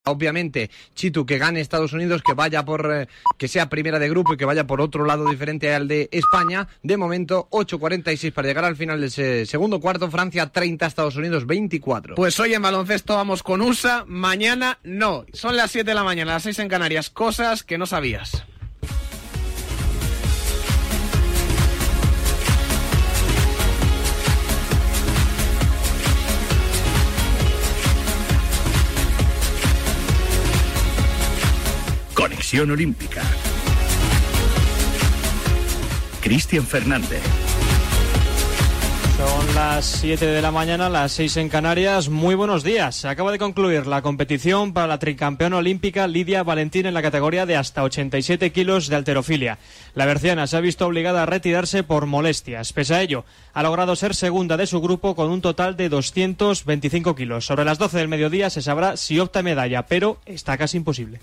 Obviamente, Chitu, que gane Estados Unidos, que vaya por que sea primera de grupo y que vaya por otro lado diferente al de España. De momento, 8:46 para llegar al final del segundo cuarto. Francia 30, Estados Unidos 24. Pues hoy en baloncesto vamos con USA, mañana no. Son las 7 de la mañana, las 6 en Canarias. Cosas que no sabías. Conexión Olímpica. Cristian Fernández. Son las 7 de la mañana, las 6 en Canarias. Muy buenos días. Se acaba de concluir la competición para la tricampeona olímpica Lidia Valentín en la categoría de hasta 87 kilos de halterofilia. La berciana se ha visto obligada a retirarse por molestias. Pese a ello, ha logrado ser segunda de su grupo con un total de 225 kilos. Sobre las 12 del mediodía se sabrá si opta medalla, pero está casi imposible.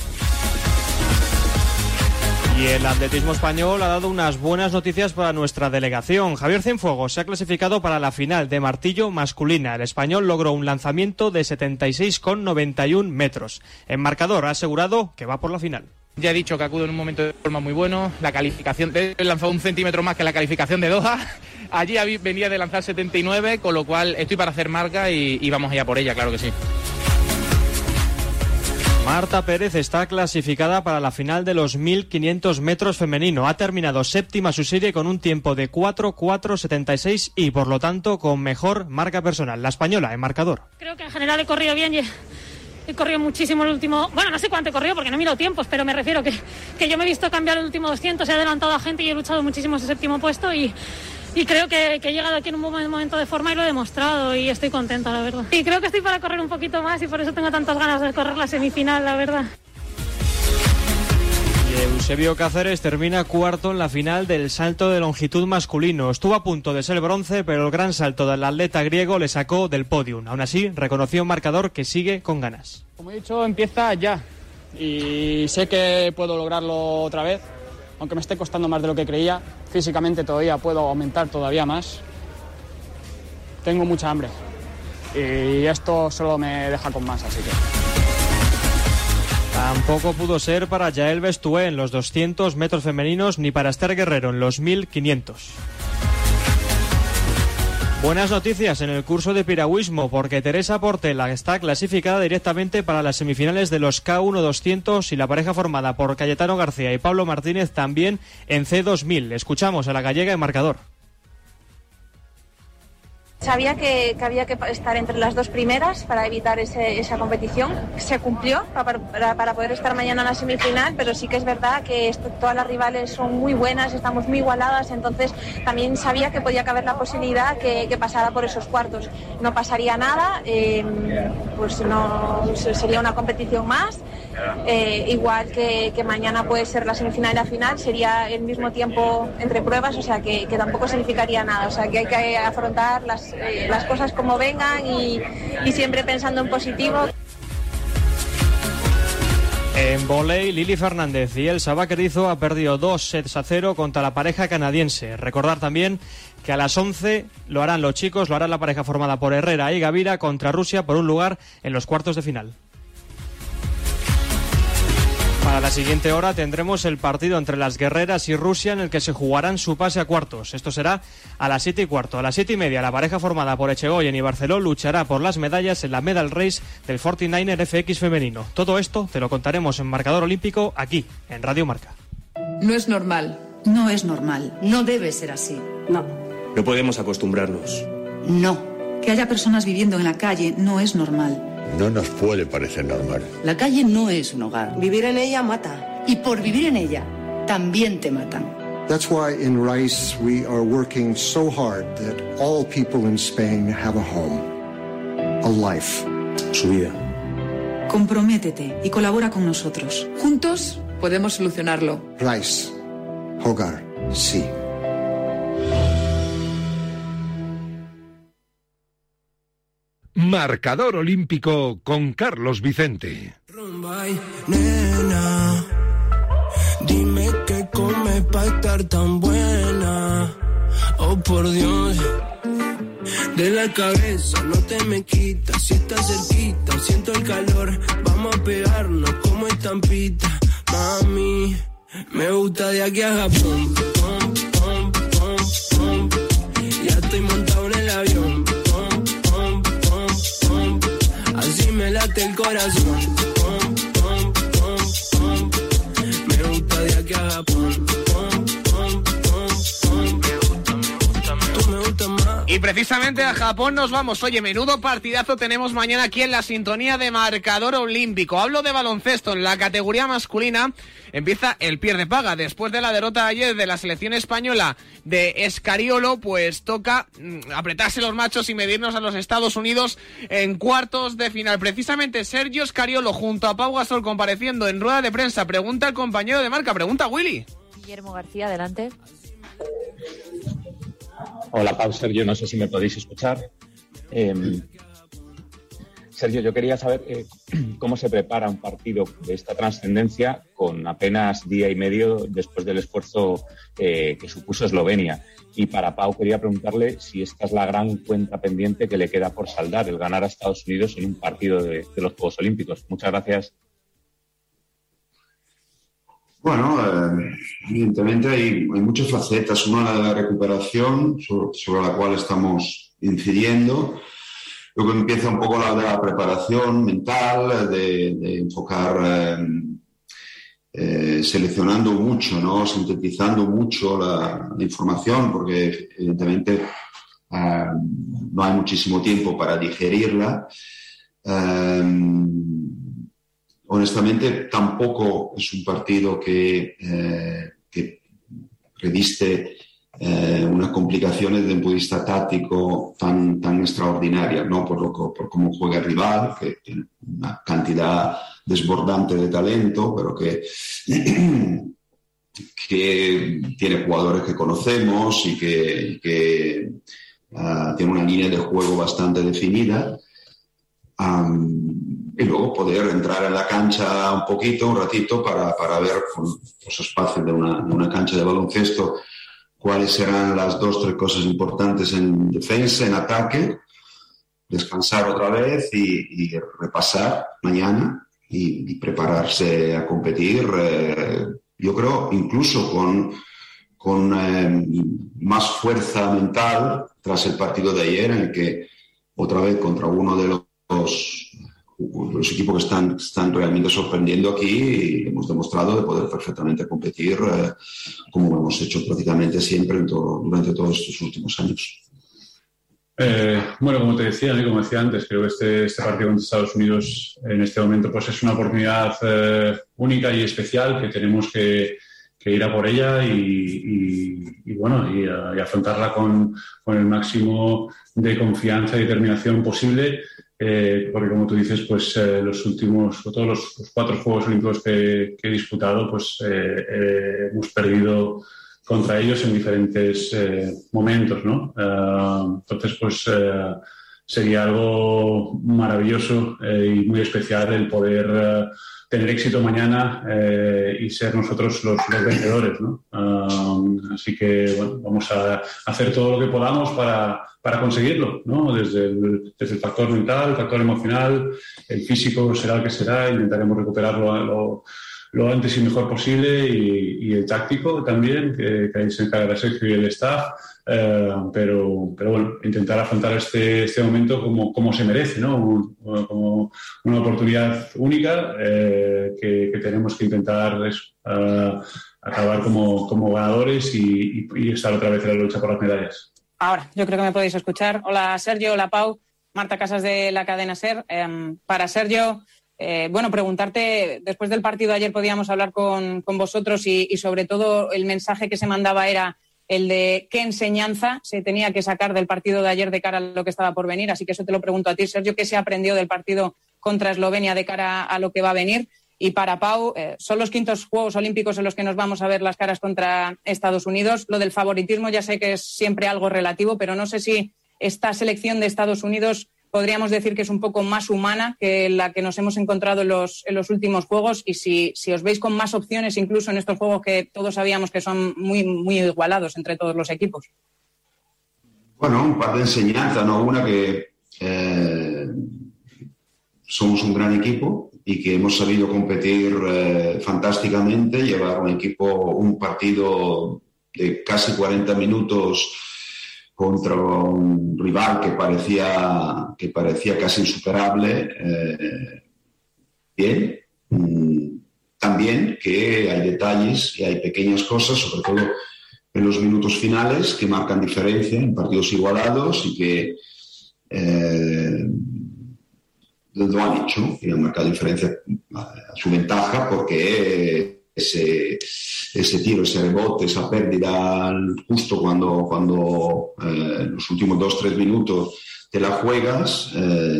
Y el atletismo español ha dado unas buenas noticias para nuestra delegación. Javier Cienfuegos se ha clasificado para la final de martillo masculina. El español logró un lanzamiento de 76,91 metros. En marcador ha asegurado que va por la final. Ya he dicho que acudo en un momento de forma muy bueno. La calificación, he lanzado 1 centímetro más que la calificación de Doha. Allí venía de lanzar 79, con lo cual estoy para hacer marca y vamos allá por ella, claro que sí. Marta Pérez está clasificada para la final de los 1500 metros femenino. Ha terminado séptima su serie con un tiempo de 4:4:76 y por lo tanto con mejor marca personal. La española en marcador. Creo que en general he corrido bien y he corrido muchísimo el último... Bueno, no sé cuánto he corrido porque no he mirado tiempos, pero me refiero que yo me he visto cambiar el último 200, he adelantado a gente y he luchado muchísimo ese séptimo puesto y creo que he llegado aquí en un buen momento de forma y lo he demostrado y estoy contenta, la verdad. Y creo que estoy para correr un poquito más y por eso tengo tantas ganas de correr la semifinal, la verdad. Y Eusebio Cáceres termina cuarto en la final del salto de longitud masculino. Estuvo a punto de ser bronce, pero el gran salto del atleta griego le sacó del podium. Aún así, reconoció un marcador que sigue con ganas. Como he dicho, empieza ya y sé que puedo lograrlo otra vez. Aunque me esté costando más de lo que creía, físicamente todavía puedo aumentar todavía más. Tengo mucha hambre y esto solo me deja con más, así que... Tampoco pudo ser para Yael Bestué en los 200 metros femeninos ni para Esther Guerrero en los 1500. Buenas noticias en el curso de piragüismo porque Teresa Portela está clasificada directamente para las semifinales de los K1 200 y la pareja formada por Cayetano García y Pablo Martínez también en C2000. Escuchamos a la gallega en marcador. Sabía que había que estar entre las dos primeras para evitar esa competición. Se cumplió para poder estar mañana en la semifinal, pero sí que es verdad que todas las rivales son muy buenas, estamos muy igualadas, entonces también sabía que podía caber la posibilidad que pasara por esos cuartos. No pasaría nada, pues no sería una competición más. Igual que mañana puede ser la semifinal y la final, sería el mismo tiempo entre pruebas, o sea que tampoco significaría nada, o sea que hay que afrontar las cosas como vengan y siempre pensando en positivo. En vóley, Lili Fernández y Elsa Vaquerizo ha perdido 2-0 contra la pareja canadiense. Recordar también que a las 11 lo harán los chicos, lo hará la pareja formada por Herrera y Gavira contra Rusia por un lugar en los cuartos de final. Para la siguiente hora tendremos el partido entre las guerreras y Rusia en el que se jugarán su pase a cuartos. Esto será a las 7:15. A las 7:30 la pareja formada por Echegoyen y Barceló luchará por las medallas en la Medal Race del 49er FX femenino. Todo esto te lo contaremos en Marcador Olímpico aquí, en Radio Marca. No es normal. No es normal. No debe ser así. No. No podemos acostumbrarnos. No. Que haya personas viviendo en la calle no es normal. No nos puede parecer normal. La calle no es un hogar. Vivir en ella mata. Y por vivir en ella, también te matan. That's why in RICE we are working so hard that all people in Spain have a home, a life. Su vida. Comprométete y colabora con nosotros. Juntos podemos solucionarlo. RICE. Hogar. Sí. Marcador Olímpico con Carlos Vicente. Nena, dime qué comes para estar tan buena. Oh, por Dios. De la cabeza no te me quitas. Si estás cerquita, siento el calor. Vamos a estampita, mami. Me gusta de aquí a Japón. Pom, pom, pom, pom. Ya estoy montado en el avión. Pom, pom, pom, pom. Así me late el corazón. Pom, pom, pom, pom. Me gusta de aquí a Japón. Pom, pom, pom, pom. Tú me gustas más. Y precisamente a Japón nos vamos. Oye, menudo partidazo tenemos mañana aquí en la sintonía de Marcador Olímpico. Hablo de baloncesto. En la categoría masculina empieza el pierde paga. Después de la derrota de ayer de la selección española de Escariolo, pues toca apretarse los machos y medirnos a los Estados Unidos en cuartos de final. Precisamente Sergio Escariolo junto a Pau Gasol compareciendo en rueda de prensa. Pregunta al compañero de marca, pregunta a Willy. Guillermo García, adelante. Hola Pau, Sergio, no sé si me podéis escuchar. Sergio, yo quería saber cómo se prepara un partido de esta trascendencia con apenas día y medio después del esfuerzo que supuso Eslovenia. Y para Pau quería preguntarle si esta es la gran cuenta pendiente que le queda por saldar, el ganar a Estados Unidos en un partido de los Juegos Olímpicos. Muchas gracias. Bueno, evidentemente hay muchas facetas. Una, la recuperación, sobre la cual estamos incidiendo. Luego empieza un poco la de la preparación mental, de enfocar, seleccionando mucho, ¿no? Sintetizando mucho la información, porque evidentemente no hay muchísimo tiempo para digerirla. Honestamente, tampoco es un partido que reviste unas complicaciones desde un punto de vista táctico tan extraordinarias, ¿no? Por cómo juega el rival, que tiene una cantidad desbordante de talento, pero que tiene jugadores que conocemos y que tiene una línea de juego bastante definida. Y luego poder entrar en la cancha un ratito, para ver con los espacios de una cancha de baloncesto cuáles serán las 2 o 3 cosas importantes en defensa, en ataque, descansar otra vez y repasar mañana y prepararse a competir, yo creo, incluso con más fuerza mental tras el partido de ayer, en el que otra vez contra uno de los equipos que están realmente sorprendiendo aquí, y hemos demostrado de poder perfectamente competir como hemos hecho prácticamente siempre durante todos estos últimos años. Bueno, como te decía, y como decía antes, creo que este partido contra Estados Unidos en este momento pues es una oportunidad única y especial, que tenemos que ir a por ella y afrontarla con el máximo de confianza y determinación posible. Porque como tú dices, pues todos los 4 Juegos Olímpicos que he disputado, pues hemos perdido contra ellos en diferentes momentos, ¿no? Entonces, pues sería algo maravilloso y muy especial el poder tener éxito mañana y ser nosotros los vencedores, ¿no? Así que, bueno, vamos a hacer todo lo que podamos para conseguirlo, ¿no? Desde el factor mental, el factor emocional, el físico será el que será, intentaremos recuperarlo lo antes y mejor posible, y el táctico también, que ahí se encargará Sergio y el staff, pero bueno, intentar afrontar este momento como se merece, ¿no? Como una oportunidad única que tenemos que intentar acabar como ganadores y estar otra vez en la lucha por las medallas. Ahora, yo creo que me podéis escuchar. Hola Sergio, hola Pau, Marta Casas de la cadena SER. Para Sergio, preguntarte, después del partido de ayer podíamos hablar con vosotros y sobre todo el mensaje que se mandaba era el de qué enseñanza se tenía que sacar del partido de ayer de cara a lo que estaba por venir. Así que eso te lo pregunto a ti, Sergio, ¿qué se aprendió del partido contra Eslovenia de cara a lo que va a venir? Y para Pau, son los 5º Juegos Olímpicos en los que nos vamos a ver las caras contra Estados Unidos. Lo del favoritismo ya sé que es siempre algo relativo, pero no sé si esta selección de Estados Unidos podríamos decir que es un poco más humana que la que nos hemos encontrado en los últimos Juegos, y si os veis con más opciones incluso en estos Juegos que todos sabíamos que son muy, muy igualados entre todos los equipos. Bueno, un par de enseñanzas, ¿no? Una, que somos un gran equipo y que hemos sabido competir fantásticamente, llevar un partido de casi 40 minutos contra un rival que parecía casi insuperable. Bien. También que hay detalles y hay pequeñas cosas, sobre todo en los minutos finales, que marcan diferencia en partidos igualados y que lo han hecho y han marcado diferencia a su ventaja, porque ese tiro, ese rebote, esa pérdida justo cuando los últimos 2-3 minutos te la juegas,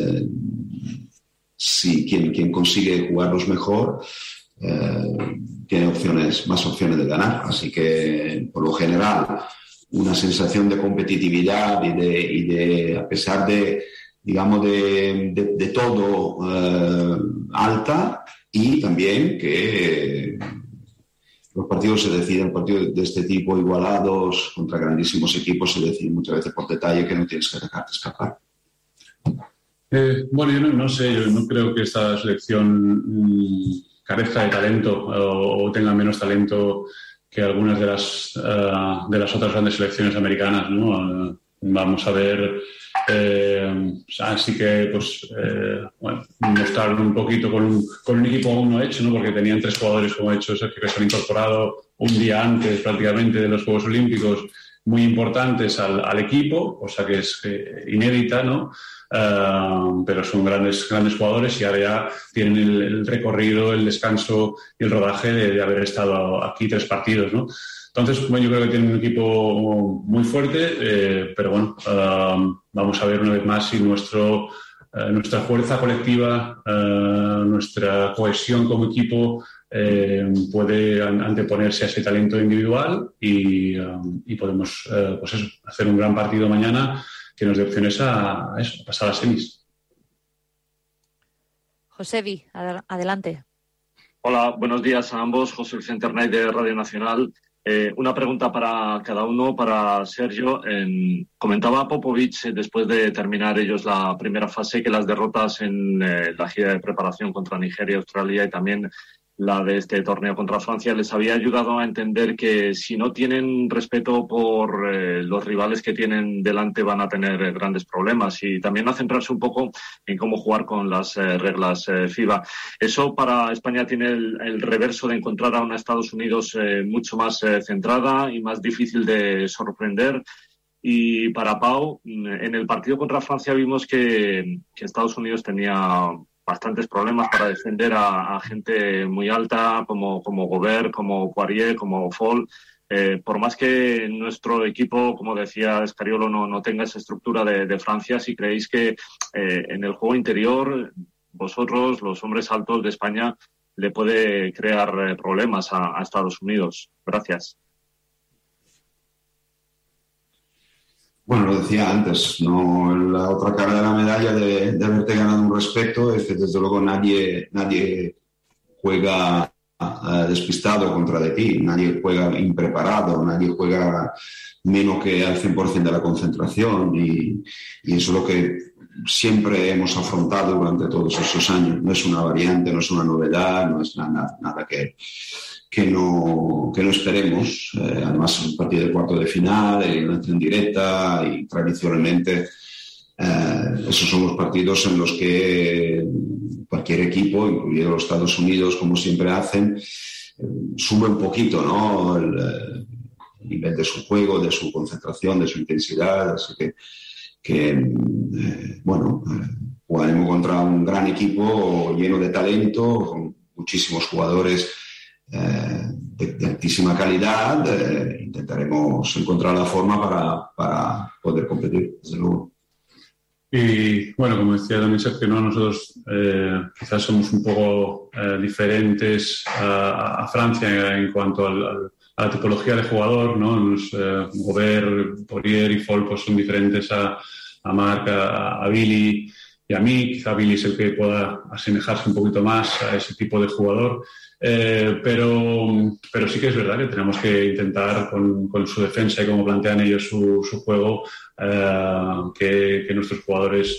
si quien consigue jugarlos mejor tiene más opciones de ganar. Así que, por lo general, una sensación de competitividad y de a pesar de, digamos, de todo alta, y también que los partidos se deciden, partidos de este tipo igualados contra grandísimos equipos, se deciden muchas veces por detalle que no tienes que dejarte escapar. Bueno, yo no sé, yo no creo que esta selección carezca de talento o tenga menos talento que algunas de las otras grandes selecciones americanas, ¿no? Vamos a ver, así que mostrar un poquito con un equipo aún no hecho, ¿no? Porque tenían 3 jugadores, como ha hecho Sergio, que se han incorporado un día antes prácticamente de los Juegos Olímpicos, muy importantes al equipo, cosa que es inédita, ¿no? Pero son grandes jugadores y ahora ya tienen el recorrido, el descanso y el rodaje de haber estado aquí 3 partidos, ¿no? Entonces, bueno, yo creo que tienen un equipo muy fuerte, pero bueno, vamos a ver una vez más si nuestra fuerza colectiva, nuestra cohesión como equipo puede anteponerse a ese talento individual y podemos hacer un gran partido mañana que nos dé opciones a pasar a semis. Josevi, adelante. Hola, buenos días a ambos. José Vicente Arnaiz de Radio Nacional. Una pregunta para cada uno, para Sergio. Comentaba Popovic, después de terminar ellos la primera fase, que las derrotas en la gira de preparación contra Nigeria, Australia y también la de este torneo contra Francia les había ayudado a entender que si no tienen respeto por los rivales que tienen delante van a tener grandes problemas, y también a centrarse un poco en cómo jugar con las reglas FIBA. Eso para España tiene el reverso de encontrar a una Estados Unidos mucho más centrada y más difícil de sorprender. Y para Pau, en el partido contra Francia vimos que Estados Unidos tenía bastantes problemas para defender a gente muy alta como Gobert, como Poirier, como Fall. Por más que nuestro equipo, como decía Scariolo, no tenga esa estructura de Francia, si creéis que en el juego interior vosotros, los hombres altos de España, le puede crear problemas a Estados Unidos. Gracias. Bueno, lo decía antes, no, la otra cara de la medalla de haberte ganado un respeto es que desde luego nadie juega despistado contra de ti, nadie juega impreparado, nadie juega menos que al 100% de la concentración, y eso es lo que siempre hemos afrontado durante todos esos años. No es una variante, no es una novedad, no es nada que no esperemos. Además, es un partido de cuarto de final, en directa, y tradicionalmente esos son los partidos en los que cualquier equipo, incluido los Estados Unidos, como siempre hacen, sube un poquito, ¿no? El nivel de su juego, de su concentración, de su intensidad. Así que jugaremos contra un gran equipo lleno de talento, con muchísimos jugadores de altísima calidad. Intentaremos encontrar la forma para poder competir, desde luego. Y bueno, como decía también Sergio, ¿no? Nosotros quizás somos un poco diferentes a Francia en cuanto a la tipología de jugador, ¿no? Gobert, Poirier y Fall pues son diferentes a Marc, a Billy y a mí. Quizá Billy es el que pueda asemejarse un poquito más a ese tipo de jugador. Pero sí que es verdad que tenemos que intentar con su defensa y como plantean ellos su juego, que nuestros jugadores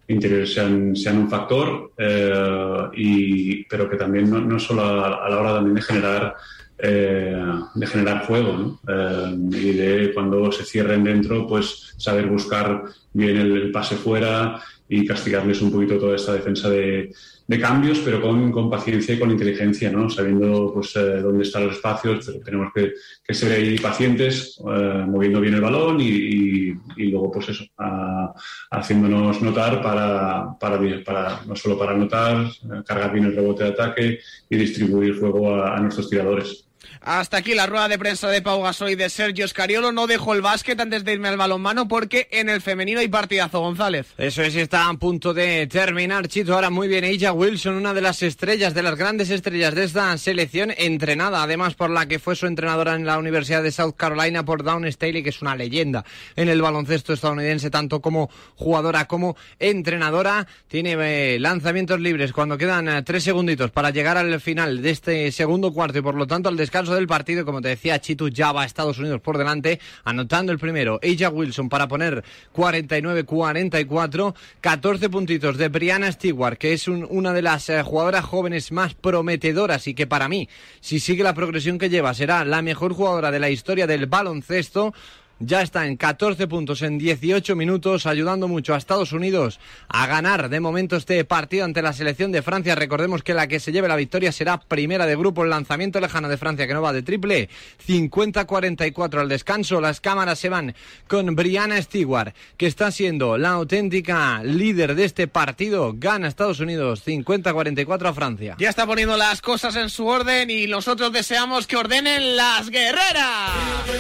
interiores sean un factor, pero que también no solo a la hora también de generar juego, ¿no? Y de cuando se cierren dentro, pues saber buscar bien el pase fuera y castigarles un poquito toda esta defensa de cambios, pero con paciencia y con inteligencia, ¿no? Sabiendo pues dónde están los espacios, pero tenemos que ser ahí pacientes, moviendo bien el balón y luego pues eso, haciéndonos notar para no solo para anotar, cargar bien el rebote de ataque y distribuir juego a nuestros tiradores. Hasta aquí la rueda de prensa de Pau Gasol y de Sergio Scariolo. No dejo el básquet antes de irme al balonmano porque en el femenino hay partidazo, González. Eso es, está a punto de terminar, Chito. Ahora muy bien, A'ja Wilson, una de las estrellas, de las grandes estrellas de esta selección, entrenada además por la que fue su entrenadora en la Universidad de South Carolina, por Dawn Staley, que es una leyenda en el baloncesto estadounidense, tanto como jugadora como entrenadora. Tiene lanzamientos libres cuando quedan 3 segunditos para llegar al final de este segundo cuarto y por lo tanto al descanso del partido. Como te decía, Chitu, ya va a Estados Unidos por delante, anotando el primero A'ja Wilson para poner 49-44, 14 puntitos de Brianna Stewart, que es una de las jugadoras jóvenes más prometedoras y que para mí, si sigue la progresión que lleva, será la mejor jugadora de la historia del baloncesto. Ya está en 14 puntos en 18 minutos, ayudando mucho a Estados Unidos a ganar de momento este partido ante la selección de Francia. Recordemos que la que se lleve la victoria será primera de grupo. El lanzamiento lejano de Francia, que no va de triple, 50-44 al descanso. Las cámaras se van con Brianna Stewart, que está siendo la auténtica líder de este partido. Gana Estados Unidos 50-44 a Francia. Ya está poniendo las cosas en su orden y nosotros deseamos que ordenen las guerreras.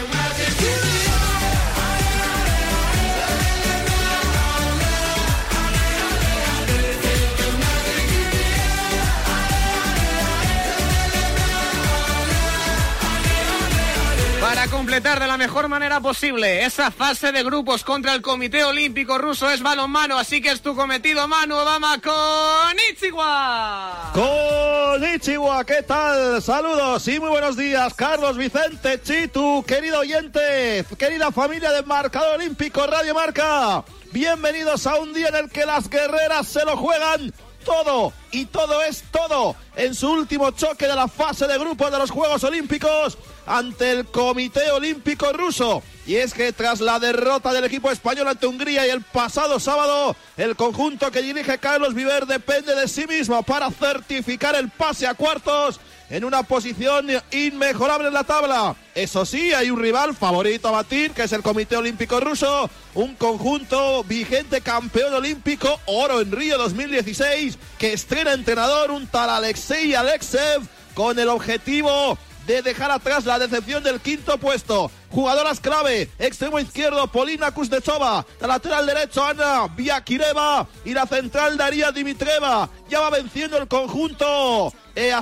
Para completar de la mejor manera posible esa fase de grupos contra el Comité Olímpico Ruso es balonmano, así que es tu cometido, Manu. Vamos con Ichiwa. Konnichiwa, ¿qué tal? Saludos y muy buenos días, Carlos, Vicente, Chitu, querido oyente, querida familia de Marcador Olímpico Radio Marca. Bienvenidos a un día en el que las guerreras se lo juegan todo, y todo es todo, en su último choque de la fase de grupos de los Juegos Olímpicos ante el Comité Olímpico Ruso. Y es que tras la derrota del equipo español ante Hungría y el pasado sábado, el conjunto que dirige Carlos Viver depende de sí mismo para certificar el pase a cuartos en una posición inmejorable en la tabla. Eso sí, hay un rival favorito a batir, que es el Comité Olímpico Ruso, un conjunto vigente campeón olímpico, oro en Río 2016, que estrena entrenador, un tal Alexei Alekseev, con el objetivo de dejar atrás la decepción del quinto puesto. Jugadoras clave: extremo izquierdo Polina Kuznetsova, la lateral derecho Ana Biakireva y la central Daria Dimitreva. Ya va venciendo el conjunto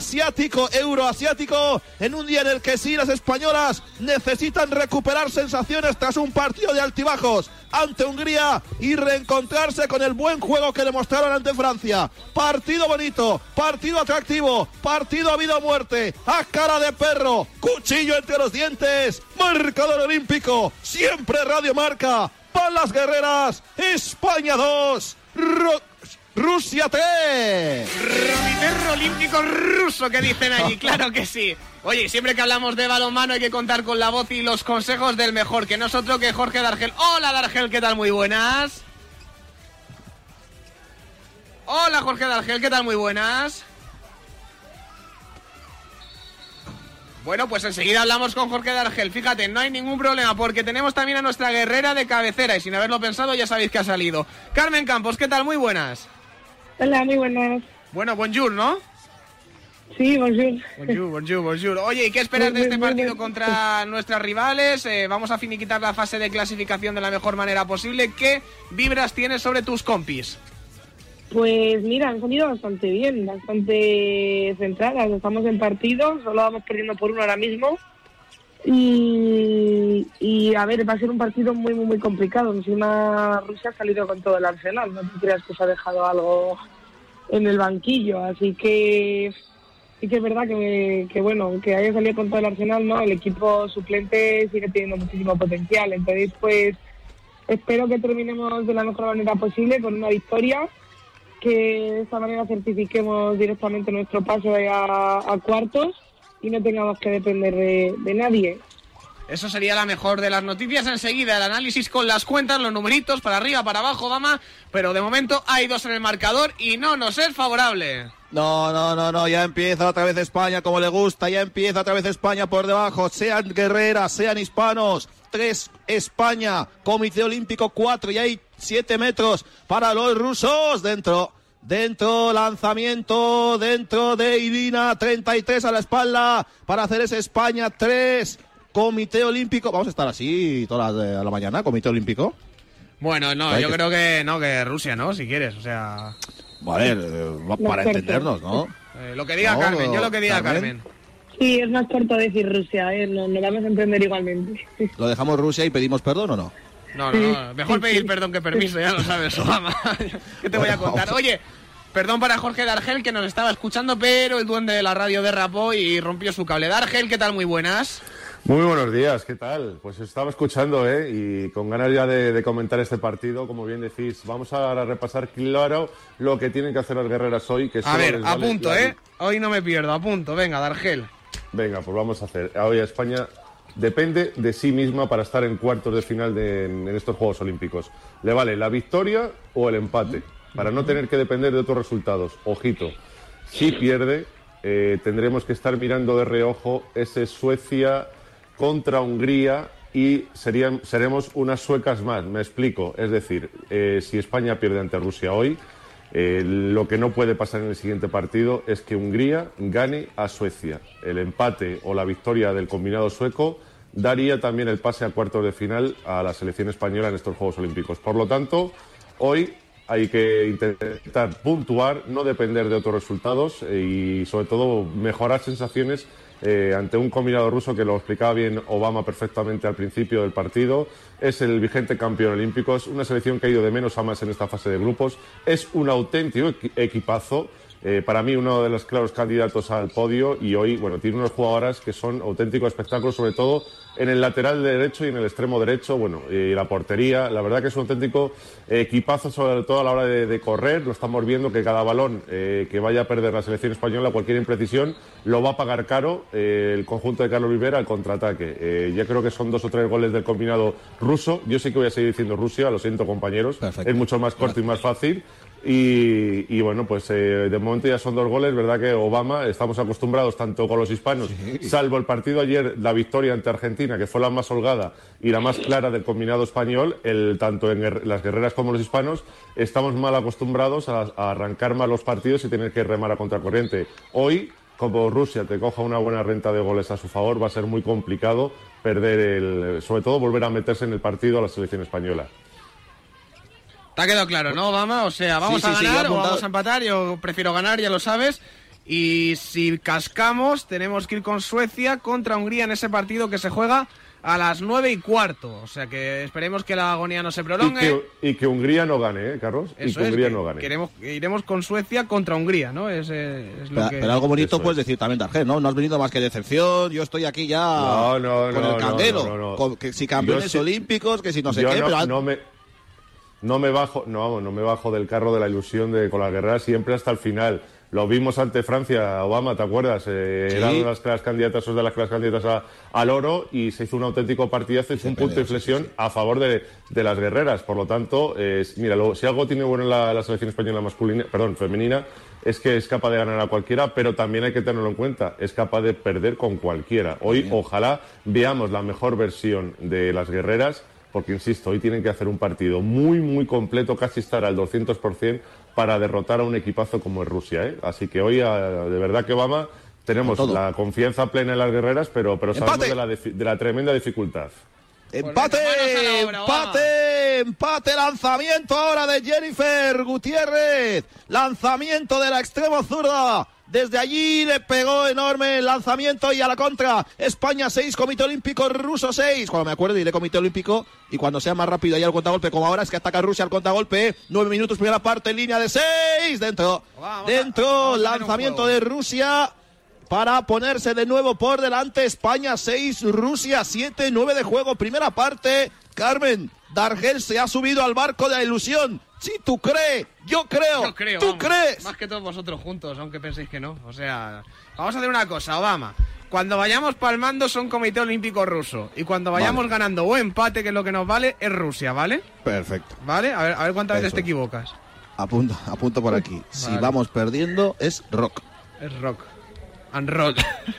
euroasiático en un día en el que sí, las españolas necesitan recuperar sensaciones tras un partido de altibajos ante Hungría y reencontrarse con el buen juego que demostraron ante Francia. Partido bonito, partido atractivo, partido a vida o muerte, a cara de perro, cuchillo entre los dientes. Marcador Olímpico, siempre Radio Marca, para las guerreras. España 2, Rusia 3. Comité Olímpico Ruso, que dicen allí, claro que sí. Oye, siempre que hablamos de balonmano hay que contar con la voz y los consejos del mejor, que no es otro que Jorge Dargel. Hola Dargel, ¿qué tal? Muy buenas. Hola Jorge Dargel, ¿qué tal? Muy buenas. Bueno, pues enseguida hablamos con Jorge Dargel. Fíjate, no hay ningún problema porque tenemos también a nuestra guerrera de cabecera y sin haberlo pensado ya sabéis que ha salido. Carmen Campos, ¿qué tal? Muy buenas. Hola, muy buenas. Bueno, bonjour, ¿no? Sí, bonjour. Bonjour. Oye, ¿y qué esperas de este partido contra nuestras rivales? Vamos a finiquitar la fase de clasificación de la mejor manera posible. ¿Qué vibras tienes sobre tus compis? Pues mira, han salido bastante bien, bastante centradas. Estamos en partido, solo vamos perdiendo por 1 ahora mismo. Y a ver, va a ser un partido muy, muy, muy complicado. Encima Rusia ha salido con todo el arsenal. No te creas que se ha dejado algo en el banquillo. Así que sí que es verdad que bueno, que haya salido con todo el arsenal, ¿no? El equipo suplente sigue teniendo muchísimo potencial. Entonces, pues espero que terminemos de la mejor manera posible con una victoria, que de esta manera certifiquemos directamente nuestro paso a cuartos y no tengamos que depender de nadie. Eso sería la mejor de las noticias. Enseguida el análisis con las cuentas, los numeritos, para arriba, para abajo, Obama. Pero de momento hay 2 en el marcador y no nos es favorable. No, ya empieza otra vez España como le gusta, ya empieza otra vez España por debajo, sean guerreras, sean hispanos. 3 España, Comité Olímpico 4 y hay 7 metros para los rusos. Dentro, lanzamiento, dentro de Irina, 33 a la espalda para hacer ese España 3. Comité Olímpico, vamos a estar así toda la mañana, Comité Olímpico. Bueno, no, yo creo que no, que Rusia, ¿no? Si quieres, o sea... Vale, para entendernos, ¿no? Lo que diga Carmen, yo lo que diga Carmen. Sí, es más corto decir Rusia, nos vamos a entender igualmente. ¿Lo dejamos Rusia y pedimos perdón o no? No, mejor pedir perdón que permiso, ya lo sabes, Obama. ¿Qué te voy a contar? Oye, perdón para Jorge Dargel, que nos estaba escuchando, pero el duende de la radio derrapó y rompió su cable. Dargel, ¿qué tal? Muy buenas. Muy buenos días, ¿qué tal? Pues estaba escuchando, y con ganas ya de comentar este partido, como bien decís. Vamos a repasar claro lo que tienen que hacer las guerreras hoy. Que a ver, apunto, hoy no me pierdo, apunto. Venga, Dargel. Venga, pues vamos a hacer. Hoy España depende de sí misma para estar en cuartos de final en estos Juegos Olímpicos. Le vale la victoria o el empate, para no tener que depender de otros resultados. Ojito, si pierde, tendremos que estar mirando de reojo ese Suecia contra Hungría y seremos unas suecas más, me explico. Es decir, si España pierde ante Rusia hoy, lo que no puede pasar en el siguiente partido es que Hungría gane a Suecia. El empate o la victoria del combinado sueco daría también el pase a cuartos de final a la selección española en estos Juegos Olímpicos. Por lo tanto, hoy hay que intentar puntuar, no depender de otros resultados y sobre todo mejorar sensaciones ante un combinado ruso que lo explicaba bien Obama perfectamente al principio del partido. Es el vigente campeón olímpico, es una selección que ha ido de menos a más en esta fase de grupos, es un auténtico equipazo, para mí uno de los claros candidatos al podio, y hoy tiene unas jugadoras que son auténticos espectáculos, sobre todo en el lateral derecho y en el extremo derecho, y la portería. La verdad que es un auténtico equipazo, sobre todo a la hora de correr. Lo estamos viendo que cada balón que vaya a perder la selección española, cualquier imprecisión, lo va a pagar caro el conjunto de Carlos Rivera al contraataque. Ya creo que son 2 o 3 goles del combinado ruso. Yo sí que voy a seguir diciendo Rusia, lo siento, compañeros. Perfecto. Es mucho más corto y más fácil. Y de momento ya son 2 goles, verdad que Obama, estamos acostumbrados tanto con los hispanos, salvo el partido ayer, la victoria ante Argentina, que fue la más holgada y la más clara del combinado español, tanto en las guerreras como los hispanos, estamos mal acostumbrados a arrancar mal los partidos y tener que remar a contracorriente. Hoy, como Rusia te coja una buena renta de goles a su favor, va a ser muy complicado perder sobre todo volver a meterse en el partido a la selección española. Te ha quedado claro, ¿no, Obama? O sea, ¿vamos a ganar o vamos a empatar? Yo prefiero ganar, ya lo sabes. Y si cascamos, tenemos que ir con Suecia contra Hungría en ese partido que se juega a las 9:15. O sea que esperemos que la agonía no se prolongue. Y que Hungría no gane, Carlos. Eso y que Hungría no gane. Iremos con Suecia contra Hungría, ¿no? Es lo que... Pero algo bonito puedes decir también, Dargel, ¿no? No has venido más que decepción. Yo estoy aquí ya con el candelo. No. Que si campeones olímpicos, que si no sé qué. No me bajo del carro de la ilusión con las guerreras siempre hasta el final. Lo vimos ante Francia, Obama, ¿te acuerdas? ¿Sí? Eran las claras candidatas al oro y se hizo un auténtico partidazo y fue un punto de inflexión a favor de las guerreras. Por lo tanto, si algo tiene bueno la selección española femenina, es que es capaz de ganar a cualquiera, pero también hay que tenerlo en cuenta, es capaz de perder con cualquiera. Hoy, ojalá veamos la mejor versión de las guerreras, porque, insisto, hoy tienen que hacer un partido muy, muy completo, casi estar al 200% para derrotar a un equipazo como es Rusia, Así que hoy, de verdad que Obama, tenemos la confianza plena en las guerreras, pero sabemos de la tremenda dificultad. ¡Empate! Lanzamiento ahora de Jennifer Gutiérrez. Lanzamiento de la extremo zurda. Desde allí le pegó enorme el lanzamiento y a la contra. España 6, Comité Olímpico Ruso 6. Cuando me acuerdo diré Comité Olímpico y cuando sea más rápido ahí al contragolpe, como ahora es que ataca Rusia al contragolpe. 9 minutos, primera parte, línea de 6. Dentro, lanzamiento de Rusia para ponerse de nuevo por delante. España 6, Rusia 7, 9 de juego, primera parte. Carmen, Dargel se ha subido al barco de la ilusión. Sí, tú crees, yo creo, tú vamos, crees. Más que todos vosotros juntos, aunque penséis que no. O sea, vamos a hacer una cosa, Obama. Cuando vayamos palmando son Comité Olímpico Ruso. Y cuando vayamos ganando o empate, que es lo que nos vale, es Rusia, ¿vale? Perfecto. ¿Vale? A ver cuántas veces te equivocas. Apunto por aquí. Si vamos perdiendo, es rock. Es rock. And roll.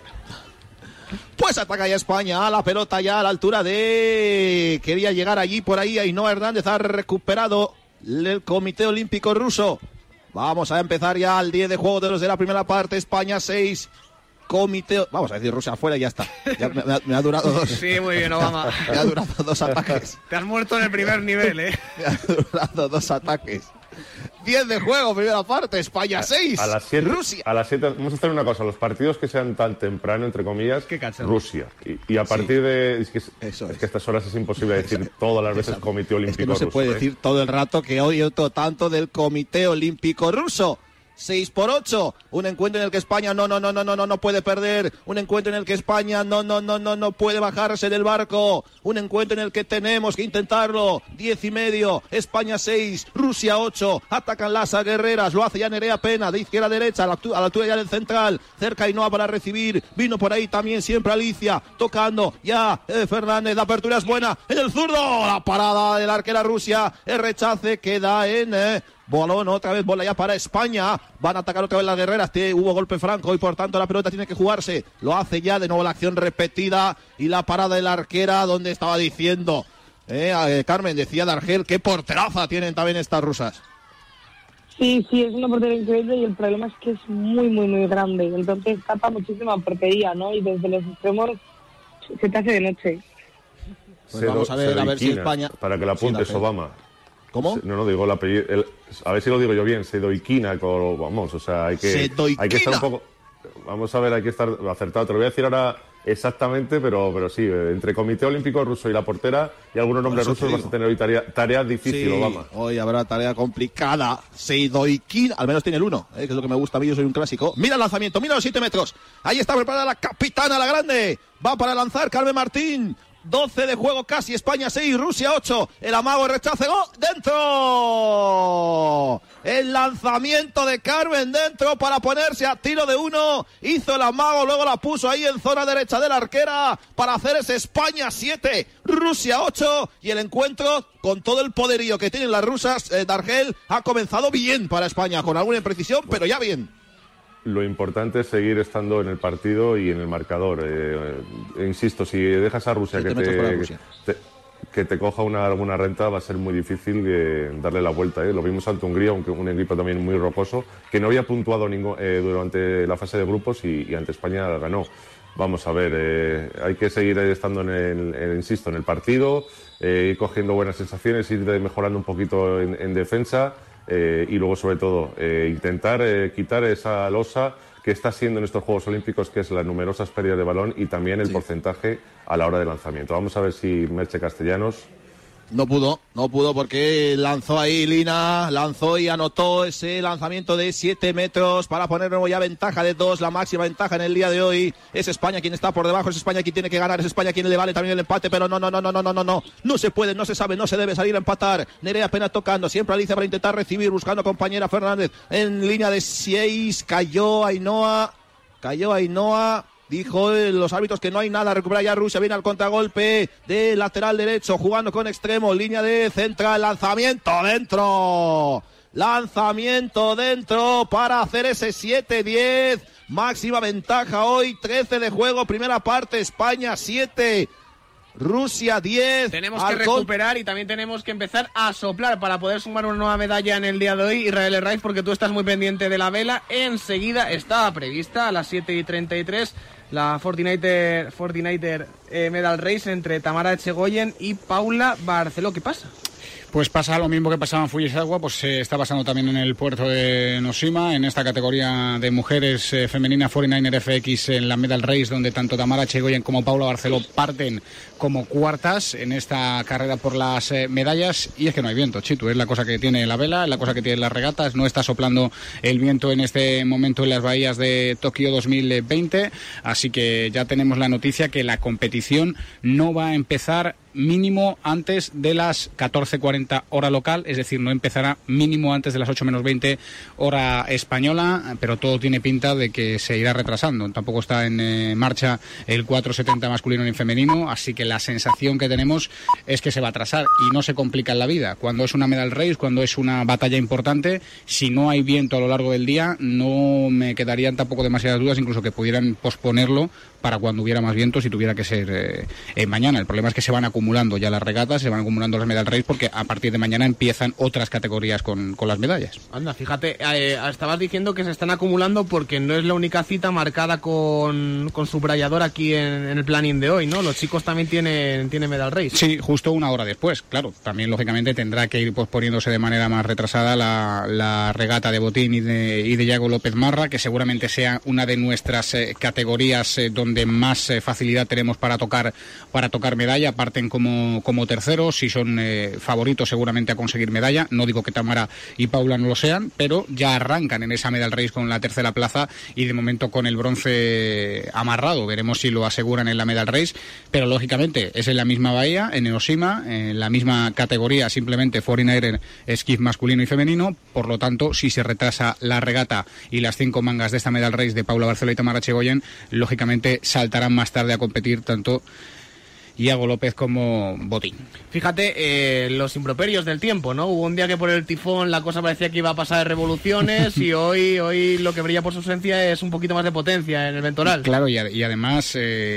Pues ataca ya España, la pelota ya a la altura de... Quería llegar allí, por ahí, Ainhoa Hernández ha recuperado el Comité Olímpico Ruso. Vamos a empezar ya al 10 de juego de los de la primera parte. España 6, Comité... Vamos a decir Rusia afuera y ya está. Ya me ha durado 2. Sí, muy bien, Obama. Me ha durado 2 ataques. Te has muerto en el primer nivel, ¿eh? Me ha durado 2 ataques. 10 de juego, primera parte, España 6, a las 7, Rusia. A las 7, vamos a hacer una cosa, los partidos que sean tan temprano, entre comillas, Rusia. Y a partir de... Es que a estas horas es imposible decir todas las veces Comité Olímpico Ruso. Es que no se puede decir todo el rato que hoy otro tanto del Comité Olímpico Ruso. 6-8, un encuentro en el que España no puede perder, un encuentro en el que España no puede bajarse del barco, un encuentro en el que tenemos que intentarlo. 10:30, España 6, Rusia 8, atacan las guerreras, lo hace ya Nerea Pena, de izquierda a derecha, a la altura ya del central, cerca Ainhoa para recibir, vino por ahí también siempre Alicia, tocando ya Fernández, la apertura es buena, en el zurdo, la parada de la arquera Rusia, el rechace queda en... Bolón, otra vez bola ya para España. Van a atacar otra vez las guerreras. Hubo golpe franco y por tanto la pelota tiene que jugarse. Lo hace ya de nuevo la acción repetida y la parada de la arquera donde estaba diciendo. Carmen, decía Dargel, qué porteraza tienen también estas rusas. Sí, es una portería increíble y el problema es que es muy grande. Entonces tapa muchísima portería, ¿no? Y desde los extremos se te hace de noche. Pues vamos a ver si España... Para que la apuntes, Obama. ¿Cómo? No digo el apellido. A ver si lo digo yo bien. Sedoikina, vamos, o sea, hay que estar un poco. Vamos a ver, hay que estar acertado. Te lo voy a decir ahora exactamente, pero sí, entre Comité Olímpico Ruso y la portera y algunos nombres rusos vas a tener hoy tareas difíciles, Obama. Hoy habrá tarea complicada. Sedoikina, al menos tiene el 1, que es lo que me gusta a mí, yo soy un clásico. Mira el lanzamiento, mira los 7 metros. Ahí está preparada la capitana, la grande. Va para lanzar Carmen Martín. 12 de juego casi, España 6, Rusia 8, el amago, el rechace, ¡gol! ¡Dentro! El lanzamiento de Carmen dentro para ponerse a tiro de 1, hizo el amago, luego la puso ahí en zona derecha de la arquera para hacer ese España 7, Rusia 8, y el encuentro con todo el poderío que tienen las rusas, Dargel, ha comenzado bien para España, con alguna imprecisión, pero ya bien. Lo importante es seguir estando en el partido y en el marcador. Insisto, si dejas a Rusia que te coja alguna renta, va a ser muy difícil darle la vuelta. Lo vimos ante Hungría, un equipo también muy rocoso, que no había puntuado durante la fase de grupos y ante España ganó. Vamos a ver, hay que seguir estando en el partido, ir cogiendo buenas sensaciones, ir mejorando un poquito en defensa. Y luego, sobre todo, intentar quitar esa losa que está siendo en estos Juegos Olímpicos, que es las numerosas pérdidas de balón y también el porcentaje a la hora de lanzamiento. Vamos a ver si Merche Castellanos... No pudo porque lanzó ahí Lina, lanzó y anotó ese lanzamiento de 7 metros para poner nuevo ya ventaja de 2, la máxima ventaja en el día de hoy. Es España quien está por debajo, es España quien tiene que ganar, es España quien le vale también el empate, pero no se puede, no se sabe, no se debe salir a empatar. Nerea apenas tocando, siempre Alicia para intentar recibir, buscando compañera Fernández en línea de 6, cayó Ainhoa. Dijo los árbitros que no hay nada, recupera ya Rusia, viene al contragolpe de lateral derecho, jugando con extremo, línea de central, lanzamiento dentro para hacer ese 7-10, máxima ventaja hoy, 13 de juego, primera parte, España 7, Rusia 10. Tenemos que recuperar y también tenemos que empezar a soplar para poder sumar una nueva medalla en el día de hoy. Israel Herraiz, porque tú estás muy pendiente de la vela. Enseguida estaba prevista a las 7:33 la 49er Medal Race entre Tamara Echegoyen y Paula Barceló. ¿Qué pasa? Pues pasa lo mismo que pasaba en Fujisawa, pues está pasando también en el puerto de Noshima, en esta categoría de mujeres femenina 49er FX en la Medal Race, donde tanto Tamara Echegoyen como Paula Barceló parten como cuartas en esta carrera por las medallas. Y es que no hay viento, Chitu, es la cosa que tiene la vela, es la cosa que tiene las regatas, no está soplando el viento en este momento en las bahías de Tokio 2020, así que ya tenemos la noticia que la competición no va a empezar mínimo antes de las 14:40 hora local, es decir, no empezará mínimo antes de las 8 menos 20 hora española, pero todo tiene pinta de que se irá retrasando. Tampoco está en marcha el 470 masculino ni femenino, así que la sensación que tenemos es que se va a atrasar y no se complica en la vida. Cuando es una medal race, cuando es una batalla importante, si no hay viento a lo largo del día, no me quedarían tampoco demasiadas dudas, incluso que pudieran posponerlo para cuando hubiera más viento, si tuviera que ser mañana. El problema es que se van acumulando ya las regatas, se van acumulando las medal race, porque a partir de mañana empiezan otras categorías con las medallas. Anda, fíjate, estabas diciendo que se están acumulando porque no es la única cita marcada con subrayador aquí en el planning de hoy, ¿no? Los chicos también tienen medal race. Sí, justo una hora después, claro. También, lógicamente, tendrá que ir posponiéndose de manera más retrasada la regata de Botín y de Yago López Marra, que seguramente sea una de nuestras categorías donde más facilidad tenemos para tocar medalla. Parten como terceros, si son favoritos seguramente a conseguir medalla. No digo que Tamara y Paula no lo sean, pero ya arrancan en esa medal race con la tercera plaza y de momento con el bronce amarrado. Veremos si lo aseguran en la medal race, pero lógicamente es en la misma bahía, en Enoshima, en la misma categoría, simplemente Foreign Air skiff masculino y femenino. Por lo tanto, si se retrasa la regata y las 5 mangas de esta medal race de Paula Barceló y Tamara Chegoyen, lógicamente saltarán más tarde a competir tanto Iago López como Botín. Fíjate, los improperios del tiempo, ¿no? Hubo un día que por el tifón la cosa parecía que iba a pasar de revoluciones y hoy lo que brilla por su ausencia es un poquito más de potencia en el ventoral. Claro, y además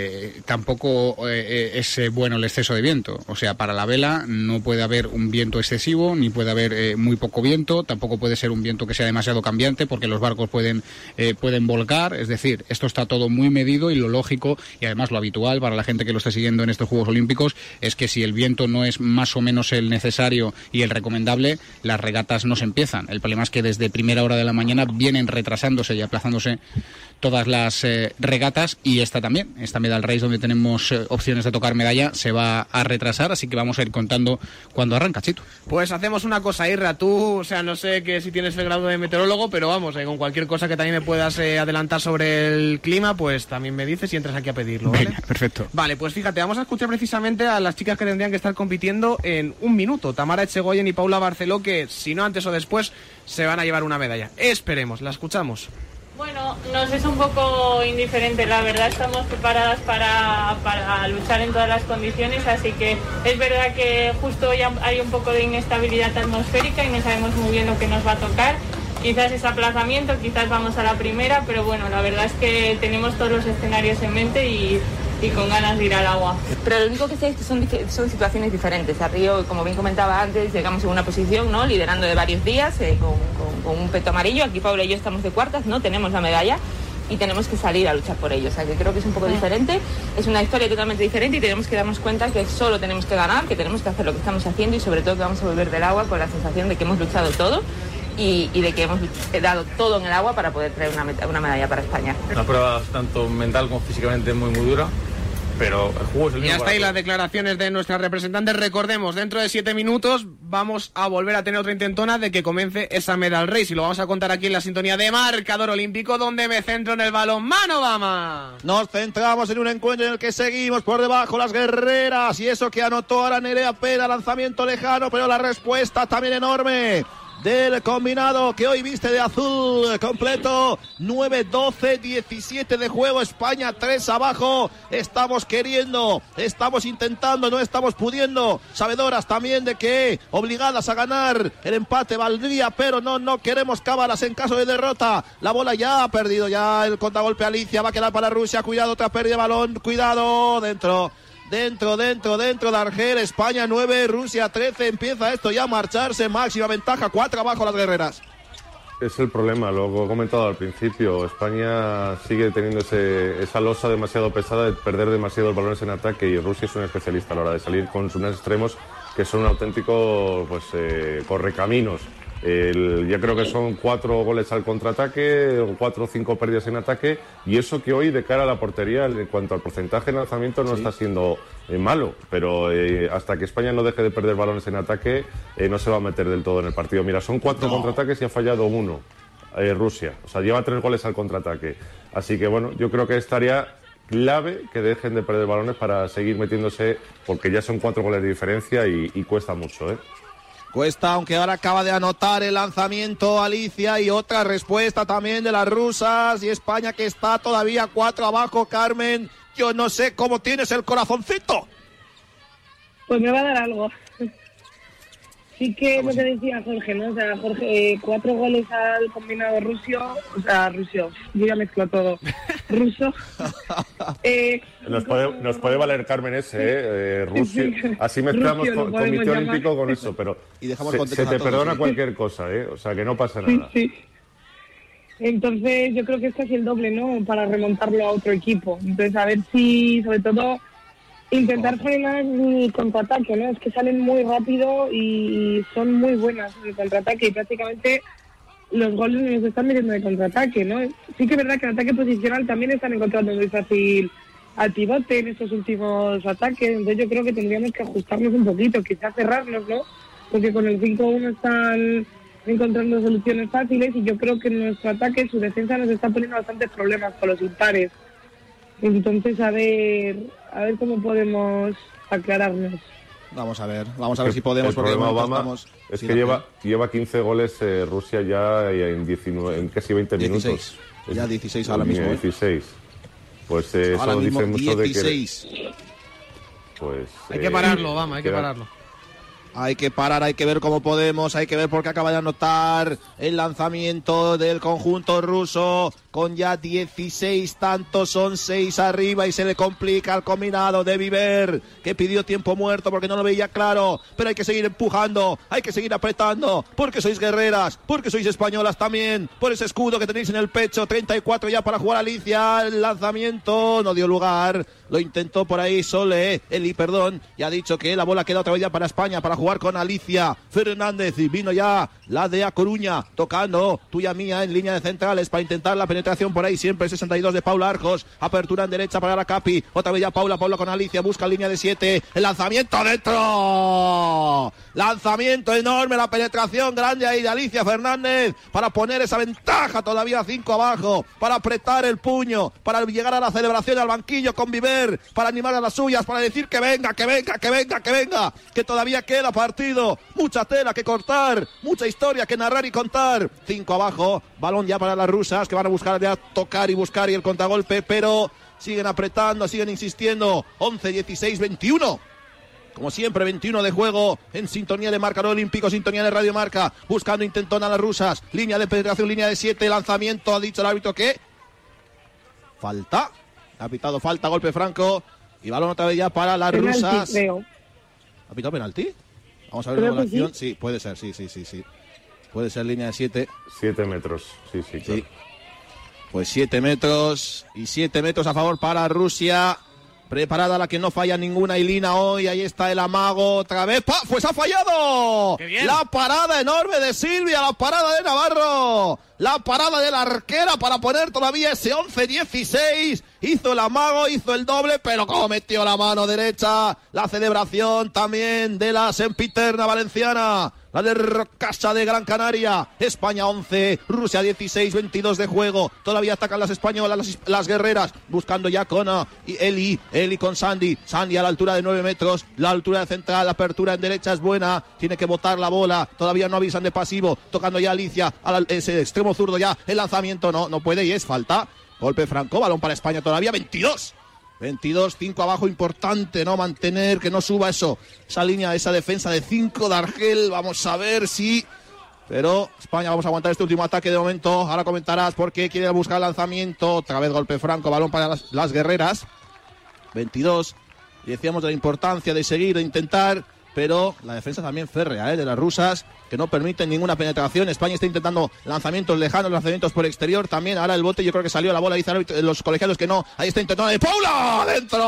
tampoco es bueno el exceso de viento. O sea, para la vela no puede haber un viento excesivo, ni puede haber muy poco viento, tampoco puede ser un viento que sea demasiado cambiante porque los barcos pueden volcar. Es decir, esto está todo muy medido y lo lógico y además lo habitual para la gente que lo esté siguiendo en estos Juegos Olímpicos es que si el viento no es más o menos el necesario y el recomendable, las regatas no se empiezan. El problema es que desde primera hora de la mañana vienen retrasándose y aplazándose todas las regatas, y esta también, esta medal race donde tenemos opciones de tocar medalla, se va a retrasar, así que vamos a ir contando cuando arranca, Chito. Pues hacemos una cosa, Irra, tú, o sea, no sé que si tienes el grado de meteorólogo, pero vamos, con cualquier cosa que también me puedas adelantar sobre el clima, pues también me dices y entras aquí a pedirlo, ¿vale? Venga, perfecto. Vale, pues fíjate, vamos a escuchar precisamente a las chicas que tendrían que estar compitiendo en un minuto, Tamara Echegoyen y Paula Barceló, que si no antes o después se van a llevar una medalla. Esperemos, la escuchamos. Bueno, nos es un poco indiferente, la verdad. Estamos preparadas para luchar en todas las condiciones, así que es verdad que justo hoy hay un poco de inestabilidad atmosférica y no sabemos muy bien lo que nos va a tocar. Quizás es aplazamiento, quizás vamos a la primera, pero bueno, la verdad es que tenemos todos los escenarios en mente y con ganas de ir al agua. Pero lo único que sé es que son situaciones diferentes. A Río, como bien comentaba antes, llegamos en una posición, ¿no?, liderando de varios días, con un peto amarillo. Aquí Paula y yo estamos de cuartas, no tenemos la medalla y tenemos que salir a luchar por ello. O sea, que creo que es un poco diferente, es una historia totalmente diferente y tenemos que darnos cuenta que solo tenemos que ganar, que tenemos que hacer lo que estamos haciendo y sobre todo que vamos a volver del agua con la sensación de que hemos luchado todo y de que hemos dado todo en el agua para poder traer una medalla para España. Una prueba tanto mental como físicamente muy dura, pero el juego es el mismo. Y hasta ahí las declaraciones de nuestras representantes. Recordemos, dentro de 7 minutos vamos a volver a tener otra intentona de que comience esa medal race y lo vamos a contar aquí en la sintonía de Marcador Olímpico, donde me centro en el balonmano, vamos. Nos centramos en un encuentro en el que seguimos por debajo las guerreras y eso que anotó ahora Nerea Pera, lanzamiento lejano, pero la respuesta también enorme del combinado que hoy viste de azul completo. 9-12, 17 de juego, España 3 abajo. Estamos queriendo, estamos intentando, no estamos pudiendo, sabedoras también de que obligadas a ganar el empate valdría, pero no queremos cábalas en caso de derrota. La bola ya ha perdido, ya el contragolpe Alicia, va a quedar para Rusia, cuidado, otra pérdida de balón, cuidado, dentro de Argel. España 9, Rusia 13, empieza esto ya a marcharse, máxima ventaja, 4 abajo las guerreras. Es el problema, lo he comentado al principio, España sigue teniendo esa losa demasiado pesada de perder demasiados balones en ataque y Rusia es un especialista a la hora de salir con sus extremos que son un auténtico correcaminos. Ya creo que son 4 goles al contraataque, 4 o 5 pérdidas en ataque, y eso que hoy de cara a la portería en cuanto al porcentaje de lanzamiento no está siendo malo, pero hasta que España no deje de perder balones en ataque no se va a meter del todo en el partido. Mira, son 4 contraataques y ha fallado 1 Rusia, o sea, lleva 3 goles al contraataque, así que bueno, yo creo que estaría clave que dejen de perder balones para seguir metiéndose, porque ya son 4 goles de diferencia y cuesta mucho, ¿eh? Cuesta, aunque ahora acaba de anotar el lanzamiento Alicia y otra respuesta también de las rusas y España que está todavía 4 abajo. Carmen, yo no sé cómo tienes el corazoncito. Pues me va a dar algo. Sí que lo que decía Jorge, ¿no? O sea, Jorge, 4 goles al combinado ruso, yo ya mezclo todo. Ruso. Nos puede valer, Carmen, ese, Rusia. Sí. Así mezclamos Comité Olímpico con eso, pero y dejamos se te perdona cualquier cosa, o sea, que no pasa nada. Sí. Entonces, yo creo que es casi el doble, ¿no? Para remontarlo a otro equipo. Entonces, a ver si, sobre todo, intentar frenar el contraataque, ¿no? Es que salen muy rápido y son muy buenas en el contraataque y prácticamente los goles nos están metiendo de contraataque, ¿no? Sí que es verdad que en ataque posicional también están encontrando muy fácil al pivote en estos últimos ataques, entonces yo creo que tendríamos que ajustarnos un poquito, quizás cerrarnos, ¿no? Porque con el 5-1 están encontrando soluciones fáciles y yo creo que en nuestro ataque su defensa nos está poniendo bastantes problemas con los impares. Entonces, a ver cómo podemos aclararnos. Vamos a ver si podemos. El problema, Obama, es que lleva 15 goles Rusia ya en casi 20 minutos. Ya 16 ahora mismo. 16. Pues ahora eso mismo, dice mucho 16. De que... Pues, hay que pararlo, Obama, hay que pararlo. Hay que parar, hay que ver cómo podemos, hay que ver porque acaba de anotar el lanzamiento del conjunto ruso con ya 16 tantos, son 6 arriba y se le complica al combinado de Viver, que pidió tiempo muerto porque no lo veía claro, pero hay que seguir empujando, hay que seguir apretando, porque sois guerreras, porque sois españolas también, por ese escudo que tenéis en el pecho. 34 ya para jugar Alicia, el lanzamiento no dio lugar, lo intentó por ahí Eli, y ha dicho que la bola queda otra vez ya para España, para jugar con Alicia Fernández, y vino ya la de A Coruña, tocando tuya mía en línea de centrales para intentar la penetración por ahí, siempre 62 de Paula Arcos, apertura en derecha para Aracapi, otra vez ya Paula con Alicia, busca línea de 7, el lanzamiento dentro, lanzamiento enorme, la penetración grande ahí de Alicia Fernández para poner esa ventaja todavía 5 abajo, para apretar el puño, para llegar a la celebración al banquillo con Viver, para animar a las suyas, para decir que venga, que todavía queda partido, mucha tela que cortar, mucha historia que narrar y contar. 5 abajo, balón ya para las rusas que van a buscar ya tocar y buscar y el contragolpe, pero siguen apretando, siguen insistiendo. 11, 16, 21. Como siempre, 21 de juego en sintonía de Marcador Olímpico, sintonía de Radio Marca, buscando intentón a las rusas, línea de penetración, línea de 7, lanzamiento, ha dicho el árbitro que falta, ha pitado falta, golpe franco y balón otra vez ya para las rusas. ¿Ha pitado penalti? Vamos a ver la acción. Sí, puede ser, sí. Puede ser línea de 7. 7 metros, sí, claro. Pues 7 metros y 7 metros a favor para Rusia. Preparada la que no falla ninguna Ilina hoy. Ahí está el amago otra vez. Pues ha fallado. La parada enorme de Silvia, la parada de Navarro, la parada de la arquera para poner todavía ese 11-16. Hizo el amago, hizo el doble, pero como metió la mano derecha. La celebración también de la sempiterna valenciana, la de Rocasa de Gran Canaria. España 11, Rusia 16, 22 de juego. Todavía atacan las españolas, las guerreras, buscando ya con Eli con Sandy a la altura de 9 metros, la altura de central, la apertura en derecha es buena, tiene que botar la bola, todavía no avisan de pasivo, tocando ya Alicia, ese extremo zurdo ya, el lanzamiento no puede y es falta. Golpe franco, balón para España todavía, 22, 5 abajo, importante, ¿no? Mantener, que no suba esa línea, esa defensa de 5 de Argel, vamos a ver si... Pero España, vamos a aguantar este último ataque de momento, ahora comentarás por qué quiere buscar el lanzamiento, otra vez golpe franco, balón para las guerreras, 22, y decíamos de la importancia de seguir, de intentar, pero la defensa también férrea, de las rusas, que no permiten ninguna penetración. España está intentando lanzamientos lejanos, lanzamientos por exterior también. Ahora el bote, yo creo que salió la bola, dice los colegiados que no. Ahí está intentando de Paula,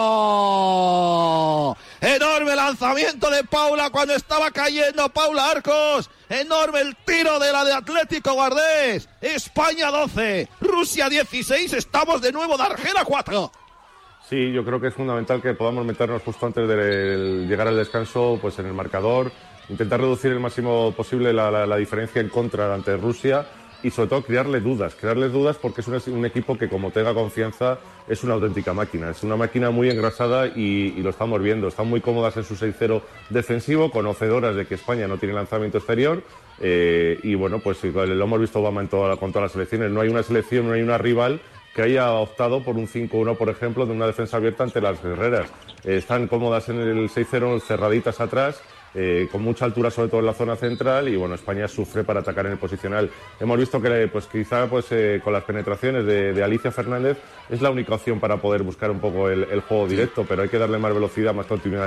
dentro. Enorme lanzamiento de Paula cuando estaba cayendo Paula Arcos. Enorme el tiro de la de Atlético Guardés. España 12, Rusia 16, estamos de nuevo de Argela 4. Sí, yo creo que es fundamental que podamos meternos justo antes de llegar al descanso, pues en el marcador, intentar reducir el máximo posible la diferencia en contra ante Rusia y sobre todo crearles dudas porque es un equipo que como tenga confianza es una auténtica máquina, es una máquina muy engrasada y lo estamos viendo, están muy cómodas en su 6-0 defensivo, conocedoras de que España no tiene lanzamiento exterior y bueno, pues lo hemos visto Obama con todas las selecciones, no hay una selección, no hay una rival que haya optado por un 5-1, por ejemplo, de una defensa abierta ante las guerreras. Están cómodas en el 6-0, cerraditas atrás, con mucha altura, sobre todo en la zona central, y bueno, España sufre para atacar en el posicional. Hemos visto que pues quizá con las penetraciones de Alicia Fernández es la única opción para poder buscar un poco el juego directo, pero hay que darle más velocidad, más continuidad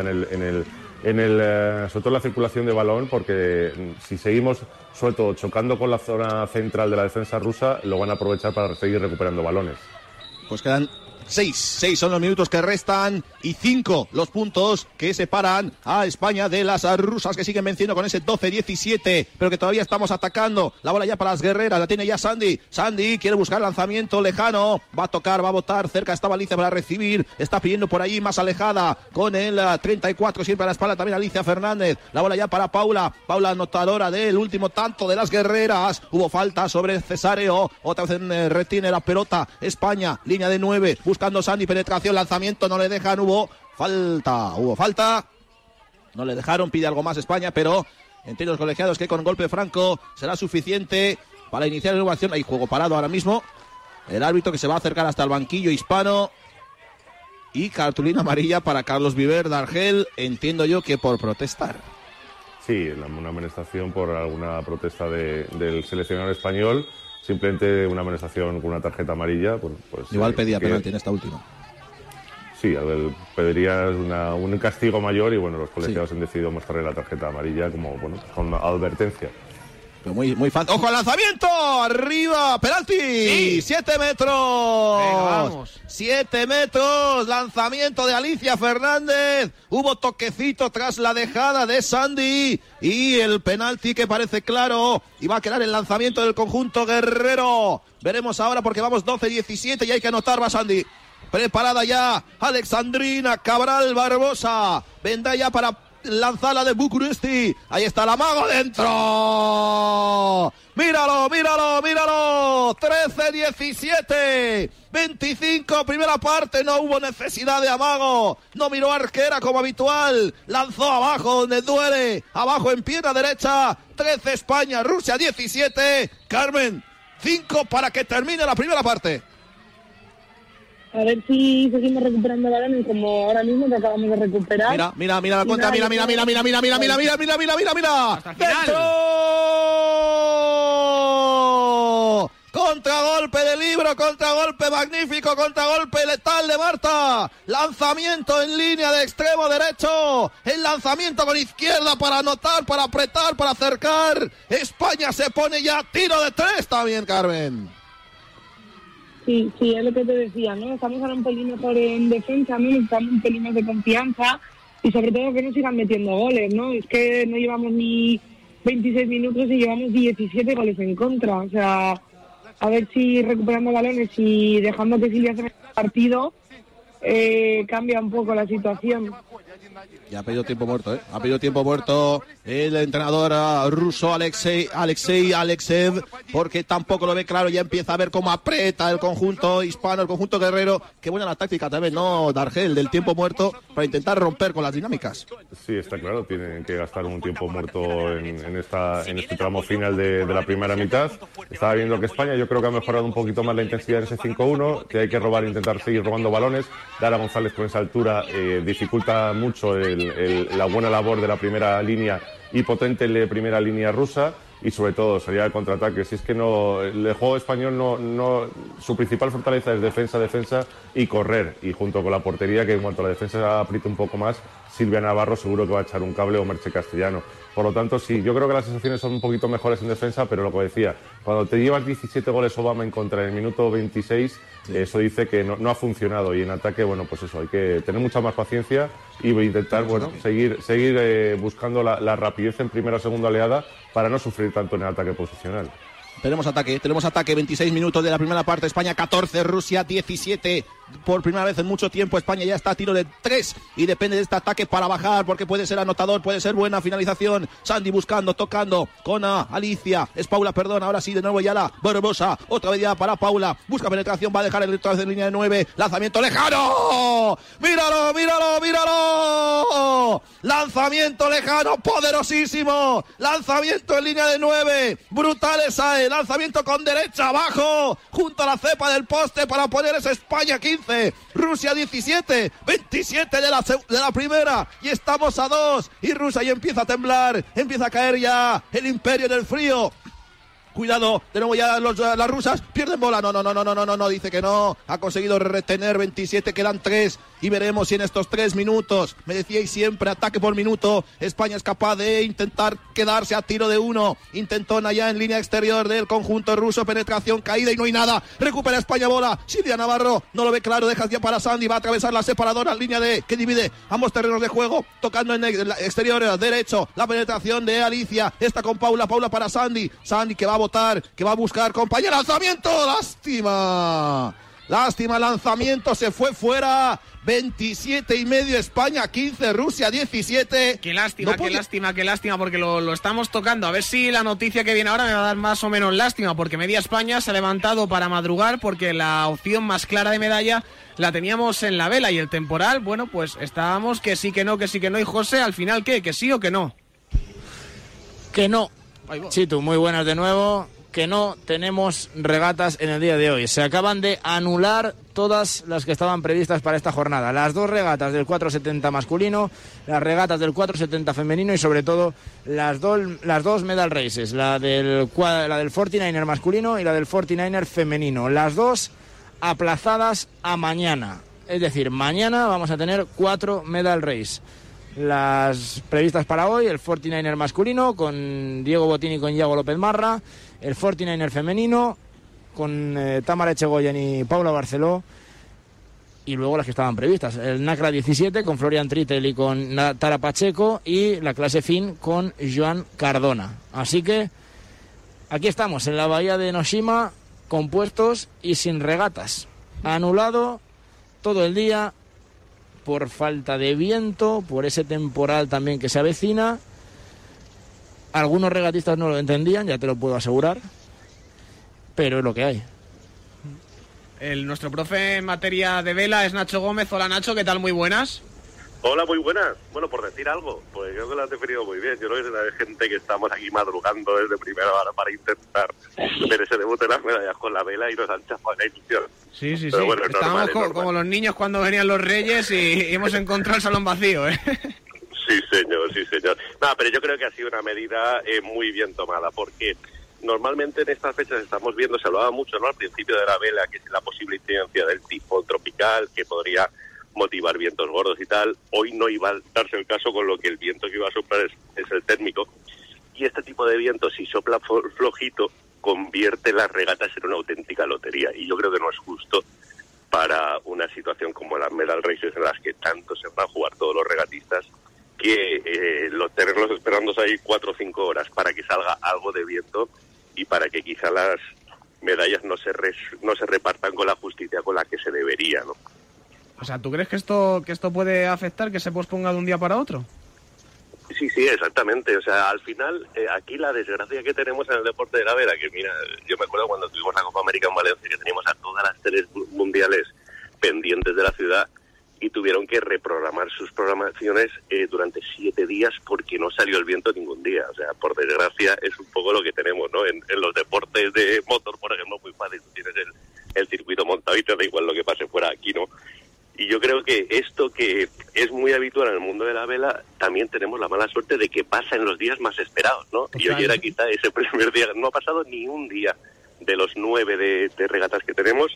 sobre todo en la circulación de balón, porque si seguimos sobre todo chocando con la zona central de la defensa rusa, lo van a aprovechar para seguir recuperando balones. Pues quedan 6 son los minutos que restan y 5 los puntos que separan a España de las rusas, que siguen venciendo con ese 12-17, pero que todavía estamos atacando. La bola ya para las guerreras, la tiene ya Sandy quiere buscar lanzamiento lejano, va a tocar, va a botar, cerca estaba Alicia para recibir, está pidiendo por ahí más alejada con el 34 siempre a la espalda también Alicia Fernández. La bola ya para Paula anotadora del último tanto de las guerreras. Hubo falta sobre Cesáreo, otra vez retiene la pelota España, línea de 9, buscando Sandy, penetración, lanzamiento, no le dejan, hubo falta, no le dejaron, pide algo más España, pero entienden los colegiados que con golpe franco será suficiente para iniciar la innovación. Hay juego parado ahora mismo, el árbitro que se va a acercar hasta el banquillo hispano y cartulina amarilla para Carlos Viver Dargel, entiendo yo que por protestar. Sí, una amonestación por alguna protesta del seleccionador español. Simplemente una amonestación con una tarjeta amarilla. Pues igual pedía penalti en esta última. Sí, pediría un castigo mayor y bueno, los colegiados han decidido mostrarle la tarjeta amarilla como con advertencia. Pero muy fácil. ¡Ojo al lanzamiento! ¡Arriba! ¡Penalti! Sí. 7 metros. Venga, vamos. 7 metros. Lanzamiento de Alicia Fernández. Hubo toquecito tras la dejada de Sandy. Y el penalti que parece claro. Y va a quedar el lanzamiento del conjunto guerrero. Veremos ahora porque vamos 12-17 y hay que anotar, va Sandy. Preparada ya Alexandrina Cabral Barbosa. Vendrá ya para lanzada de Bucuresti. Ahí está el amago dentro. Míralo. 13-17. 25, primera parte. No hubo necesidad de amago. No miró arquera como habitual. Lanzó abajo donde duele. Abajo en pierna derecha. 13 España, Rusia 17. Carmen, 5 para que termine la primera parte. A ver si seguimos recuperando balones como ahora mismo que acabamos de recuperar. Mira la cuenta, mira. Hasta el final. ¡Dentro! Contragolpe de Libro, contragolpe magnífico, contragolpe letal de Marta. Lanzamiento en línea de extremo derecho. El lanzamiento con izquierda para anotar, para apretar, para acercar. España se pone ya tiro de 3 también, Carmen. Sí, es lo que te decía, ¿no? Estamos ahora un pelín mejor en defensa, ¿no? Necesitamos un pelín más de confianza y sobre todo que no sigan metiendo goles, ¿no? Es que no llevamos ni 26 minutos y llevamos 17 goles en contra. O sea, a ver si recuperando balones y dejando que Silvia se meta el partido cambia un poco la situación. Ya ha pedido tiempo muerto, Ha pedido tiempo muerto el entrenador ruso Alexei Alexev, porque tampoco lo ve claro. Ya empieza a ver cómo aprieta el conjunto hispano, el conjunto guerrero. Qué buena la táctica también, ¿no, Dargel? Del tiempo muerto para intentar romper con las dinámicas. Sí, está claro. Tienen que gastar un tiempo muerto en este tramo final de la primera mitad. Estaba viendo que España yo creo que ha mejorado un poquito más la intensidad en ese 5-1, que hay que intentar seguir robando balones. Dara González con esa altura dificulta mucho la buena labor de la primera línea y potente de primera línea rusa, y sobre todo sería el contraataque. Si es que el juego español su principal fortaleza es defensa y correr, y junto con la portería, que en cuanto a la defensa apriete un poco más, Silvia Navarro seguro que va a echar un cable, o Merche Castellano. Por lo tanto, sí, yo creo que las sensaciones son un poquito mejores en defensa, pero lo que decía, cuando te llevas 17 goles Obama en contra en el minuto 26, eso dice que no ha funcionado, y en ataque, bueno, pues eso, hay que tener mucha más paciencia y intentar, seguir buscando la rapidez en primera o segunda oleada para no sufrir tanto en el ataque posicional. Tenemos ataque, 26 minutos de la primera parte, España 14, Rusia 17. por primera vez en mucho tiempo España ya está a tiro de 3 y depende de este ataque para bajar, porque puede ser anotador, puede ser buena finalización. Sandy buscando, tocando con Alicia, es Paula, perdón, ahora sí de nuevo ya la Barbosa, otra vez ya para Paula, busca penetración, va a dejar el otra vez en línea de 9, lanzamiento lejano, míralo, míralo, míralo, lanzamiento lejano, poderosísimo, lanzamiento en línea de 9, brutal esa, lanzamiento con derecha abajo, junto a la cepa del poste para poner esa España 15, Rusia 17, 27 de la primera, y estamos a 2, y Rusia ya empieza a temblar, empieza a caer ya el imperio del frío. Cuidado, de nuevo ya las rusas pierden bola, no, dice que no, ha conseguido retener 27, quedan 3 y veremos si en estos 3 minutos, me decíais siempre, ataque por minuto, España es capaz de intentar quedarse a tiro de 1, intentona ya en línea exterior del conjunto ruso, penetración caída y no hay nada, recupera España bola, Silvia Navarro, no lo ve claro, deja ya para Sandy, va a atravesar la separadora, línea que divide ambos terrenos de juego, tocando en el exterior derecho, la penetración de Alicia, está con Paula para Sandy que va a votar, que va a buscar compañera, lanzamiento, lástima, lanzamiento, se fue fuera, 27,5 España, 15 Rusia, 17. Qué lástima, qué lástima, porque lo estamos tocando. A ver si la noticia que viene ahora me va a dar más o menos lástima, porque media España se ha levantado para madrugar, porque la opción más clara de medalla la teníamos en la vela, y el temporal, bueno, pues estábamos que sí, que no, y José, al final, ¿qué? ¿Que sí o que no? Que no. Chitu, muy buenas de nuevo. Que no tenemos regatas en el día de hoy. Se acaban de anular todas las que estaban previstas para esta jornada. Las 2 regatas del 470 masculino, las regatas del 470 femenino y sobre todo las dos medal races, la del 49er masculino y la del 49er femenino. Las 2 aplazadas a mañana. Es decir, mañana vamos a tener 4 medal races. Las previstas para hoy, el 49er masculino con Diego Botín y con Iago López Marra, el 49er femenino con Tamara Echegoyen y Paula Barceló, y luego las que estaban previstas, el NACRA 17 con Florian Trittel y con Tara Pacheco, y la clase FIN con Joan Cardona. Así que aquí estamos en la bahía de Noshima, compuestos y sin regatas. Anulado todo el día por falta de viento, por ese temporal también que se avecina. Algunos regatistas no lo entendían, ya te lo puedo asegurar, pero es lo que hay. Nuestro profe en materia de vela es Nacho Gómez. Hola Nacho, ¿qué tal? Muy buenas. Hola, muy buenas. Bueno, por decir algo, pues creo que lo has definido muy bien. Yo creo que es la gente que estamos aquí madrugando desde primera hora para intentar ver ese debut de las medallas con la vela, y nos han chafado la ilusión. Sí. Pero bueno, estábamos como los niños cuando venían los Reyes y hemos encontrado el salón vacío, ¿eh? Sí, señor. No, pero yo creo que ha sido una medida muy bien tomada, porque normalmente en estas fechas estamos viendo, se hablaba mucho, ¿no?, al principio de la vela, que es la posible incidencia del tifón tropical, que podría motivar vientos gordos y tal. Hoy no iba a darse el caso, con lo que el viento que iba a soplar es el térmico, y este tipo de viento, si sopla flojito, convierte las regatas en una auténtica lotería, y yo creo que no es justo para una situación como las medal races, en las que tanto se van a jugar todos los regatistas, que tenerlos esperándose ahí 4 o 5 horas para que salga algo de viento, y para que quizá las medallas no se repartan con la justicia con la que se debería, ¿no? O sea, ¿tú crees que esto puede afectar, que se posponga de un día para otro? Sí, exactamente. O sea, al final, aquí la desgracia que tenemos en el deporte de la vela, que mira, yo me acuerdo cuando tuvimos la Copa América en Valencia, que teníamos a todas las 3 mundiales pendientes de la ciudad, y tuvieron que reprogramar sus programaciones durante 7 días porque no salió el viento ningún día. O sea, por desgracia es un poco lo que tenemos, ¿no? En los deportes de motor, por ejemplo, muy fácil, tú tienes el circuito montado y te da igual lo que pase fuera, aquí no. Y yo creo que esto, que es muy habitual en el mundo de la vela, también tenemos la mala suerte de que pasa en los días más esperados, ¿no? Y hoy era quizá ese primer día, no ha pasado ni un día de los 9 de regatas que tenemos,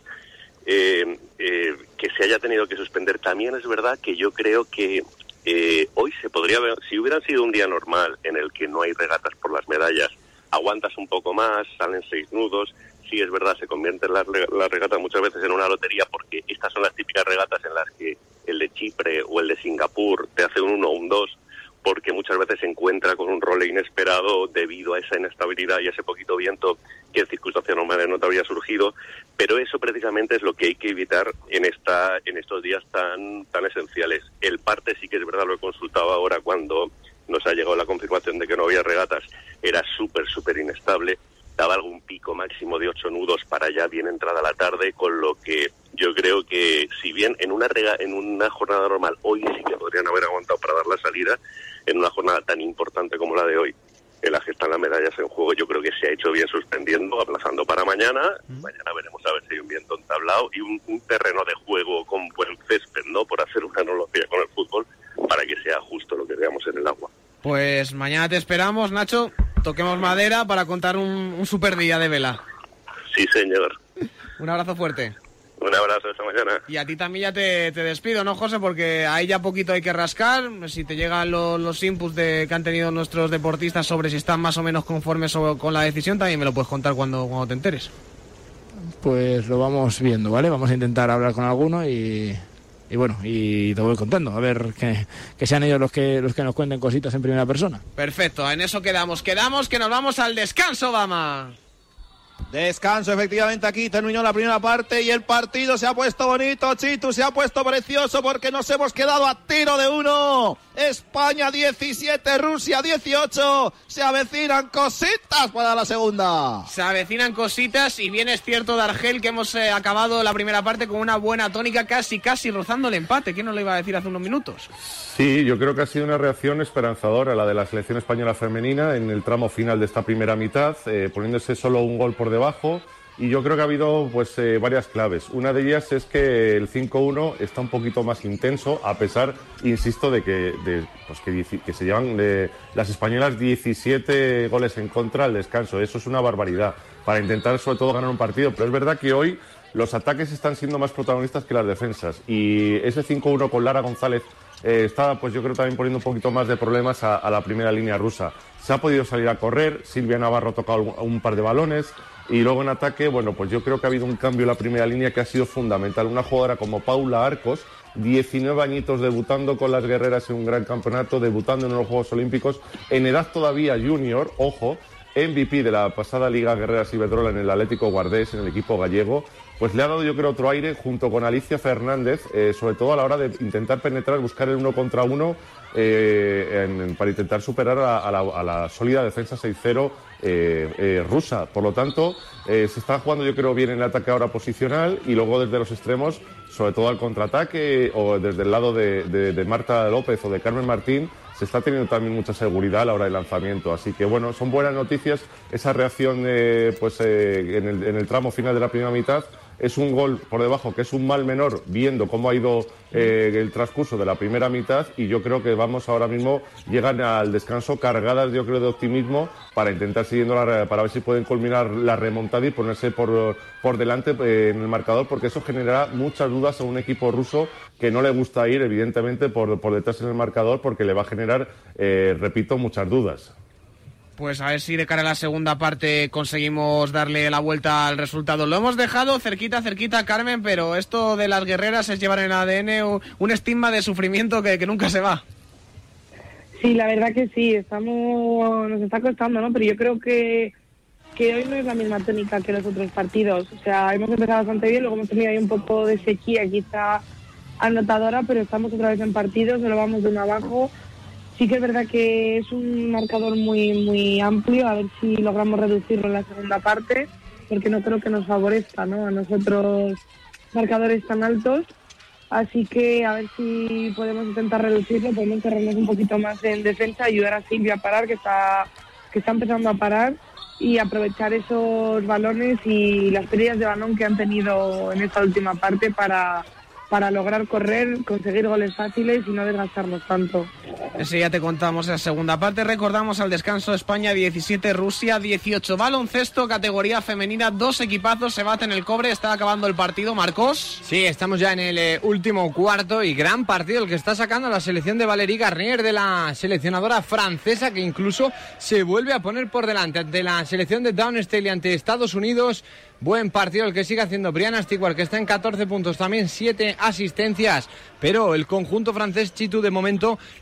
que se haya tenido que suspender. También es verdad que yo creo que hoy se podría ver, si hubiera sido un día normal en el que no hay regatas por las medallas, aguantas un poco más, salen 6 nudos, sí es verdad, se convierten las regatas muchas veces en una lotería, porque estas son las típicas regatas en las que el de Chipre o el de Singapur te hace un 1 o un 2, porque muchas veces se encuentra con un rol inesperado debido a esa inestabilidad y a ese poquito viento que en circunstancias normales no te habría surgido, pero eso precisamente es lo que hay que evitar en estos días tan esenciales. El parte sí que es verdad, lo he consultado ahora cuando nos ha llegado la confirmación de que no había regatas, era súper inestable, daba algún pico máximo de 8 nudos para ya bien entrada la tarde, con lo que yo creo que si bien en una jornada normal hoy sí que podrían haber aguantado para dar la salida, en una jornada tan importante como la de hoy, en la que están las medallas en juego, yo creo que se ha hecho bien suspendiendo, aplazando para mañana. Mañana veremos a ver si hay un viento entablado y un terreno de juego con buen césped, ¿no? Por hacer una analogía con el fútbol, para que sea justo lo que veamos en el agua. Pues mañana te esperamos, Nacho. Toquemos madera para contar un super día de vela. Sí, señor. Un abrazo fuerte. Un abrazo, esta mañana. Y a ti también ya te despido, ¿no, José? Porque ahí ya poquito hay que rascar. Si te llegan los inputs que han tenido nuestros deportistas sobre si están más o menos conformes con la decisión, también me lo puedes contar cuando te enteres. Pues lo vamos viendo, ¿vale? Vamos a intentar hablar con alguno y bueno, y te voy contando, a ver que sean ellos los que nos cuenten cositas en primera persona. Perfecto, en eso quedamos que nos vamos al descanso, vamos. Descanso, efectivamente, aquí terminó la primera parte y el partido se ha puesto bonito, Chitu, se ha puesto precioso porque nos hemos quedado a tiro de 1. España 17, Rusia 18. Se avecinan cositas para la segunda. Se avecinan cositas y bien es cierto, Dargel, que hemos acabado la primera parte con una buena tónica, casi rozando el empate. ¿Quién nos lo iba a decir hace unos minutos? Sí, yo creo que ha sido una reacción esperanzadora la de la selección española femenina en el tramo final de esta primera mitad, poniéndose solo un gol por debajo, y yo creo que ha habido varias claves. Una de ellas es que el 5-1 está un poquito más intenso, a pesar, insisto, de que se llevan las españolas 17 goles en contra al descanso. Eso es una barbaridad para intentar sobre todo ganar un partido, pero es verdad que hoy los ataques están siendo más protagonistas que las defensas, y ese 5-1 con Lara González está, pues yo creo, también poniendo un poquito más de problemas a la primera línea rusa. Se ha podido salir a correr, Silvia Navarro ha tocado un par de balones, y luego en ataque, bueno, pues yo creo que ha habido un cambio en la primera línea que ha sido fundamental. Una jugadora como Paula Arcos, 19 añitos, debutando con las guerreras en un gran campeonato, debutando en los Juegos Olímpicos, en edad todavía junior, ojo, MVP de la pasada Liga Guerreras Iberdrola en el Atlético Guardés, en el equipo gallego, pues le ha dado, yo creo, otro aire junto con Alicia Fernández, sobre todo a la hora de intentar penetrar, buscar el 1 contra 1 para intentar superar a la sólida defensa 6-0 rusa. Por lo tanto, se está jugando, yo creo, bien en el ataque ahora posicional, y luego desde los extremos, sobre todo al contraataque, o desde el lado de Marta López o de Carmen Martín, se está teniendo también mucha seguridad a la hora del lanzamiento. Así que, bueno, son buenas noticias. Esa reacción en el tramo final de la primera mitad es un gol por debajo, que es un mal menor, viendo cómo ha ido el transcurso de la primera mitad, y yo creo que vamos ahora mismo, llegan al descanso cargadas, yo creo, de optimismo para intentar para ver si pueden culminar la remontada y ponerse por delante en el marcador, porque eso generará muchas dudas a un equipo ruso que no le gusta ir, evidentemente, por detrás en el marcador, porque le va a generar, repito, muchas dudas. Pues a ver si de cara a la segunda parte conseguimos darle la vuelta al resultado. Lo hemos dejado cerquita, Carmen, pero esto de las guerreras es llevar en el ADN un estigma de sufrimiento que nunca se va. Sí, la verdad que sí, nos está costando, ¿no? Pero yo creo que hoy no es la misma tónica que los otros partidos. O sea, hemos empezado bastante bien, luego hemos tenido ahí un poco de sequía, quizá anotadora, pero estamos otra vez en partidos, no lo vamos de uno abajo. Sí que es verdad que es un marcador muy amplio, a ver si logramos reducirlo en la segunda parte, porque no creo que nos favorezca, ¿no?, a nosotros marcadores tan altos. Así que a ver si podemos intentar reducirlo, podemos cerrarnos un poquito más en defensa, ayudar a Silvia a parar, que está empezando a parar, y aprovechar esos balones y las pérdidas de balón que han tenido en esta última parte para lograr correr, conseguir goles fáciles y no desgastarnos tanto. Sí, ya te contamos en la segunda parte. Recordamos al descanso: España 17, Rusia 18. Baloncesto, categoría femenina, 2 equipazos se baten el cobre. Está acabando el partido, Marcos. Sí, estamos ya en el último cuarto, y gran partido el que está sacando la selección de Valérie Garnier, de la seleccionadora francesa, que incluso se vuelve a poner por delante ante la selección de Dawn Staley ante Estados Unidos. Buen partido el que sigue haciendo Brianna Stewart, que está en 14 puntos, también 7 asistencias, pero el conjunto francés, Chitu, de momento remontando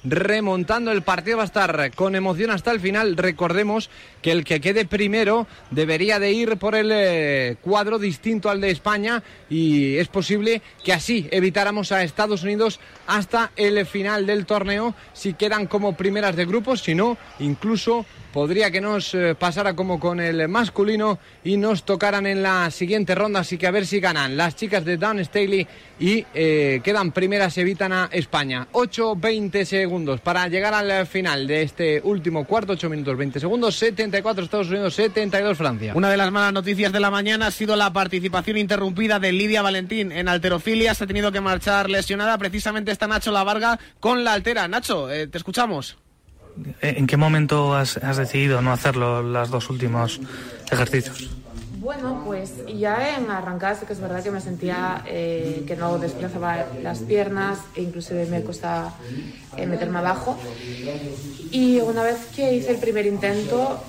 remontando. El partido va a estar con emoción hasta el final. Recordemos que el que quede primero debería de ir por el cuadro distinto al de España, y es posible que así evitáramos a Estados Unidos hasta el final del torneo si quedan como primeras de grupos. Si no, incluso podría que nos pasara como con el masculino y nos tocaran en la siguiente ronda. Así que a ver si ganan las chicas de Dawn Staley y quedan primeras, evitan a España. 8-20 segundos para llegar al final de este último cuarto. 8 minutos 20 segundos. 74 Estados Unidos, 72 Francia. Una de las malas noticias de la mañana ha sido la participación interrumpida de Lidia Valentín en halterofilia. Se ha tenido que marchar lesionada. Precisamente está Nacho Lavarga con la haltera. Nacho, te escuchamos. ¿En qué momento has decidido no hacerlo los dos últimos ejercicios? Bueno, pues ya en arrancada sí que es verdad que me sentía que no desplazaba las piernas e inclusive me costaba meterme abajo. Y una vez que hice el primer intento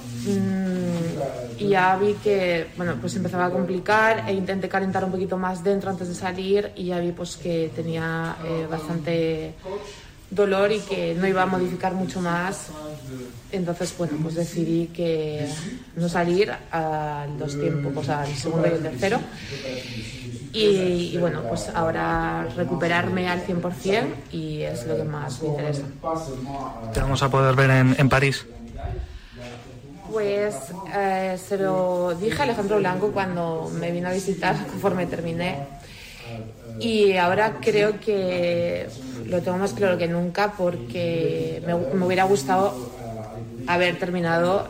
ya vi que pues empezaba a complicar e intenté calentar un poquito más dentro antes de salir y ya vi pues que tenía bastante dolor y que no iba a modificar mucho más. Entonces pues decidí que no salir al dos tiempos, pues al segundo y el tercero, y bueno, pues ahora recuperarme al 100% y es lo que más me interesa. ¿Te vamos a poder ver en París? Pues se lo dije a Alejandro Blanco cuando me vino a visitar conforme terminé. Y ahora creo que lo tengo más claro que nunca, porque me hubiera gustado haber terminado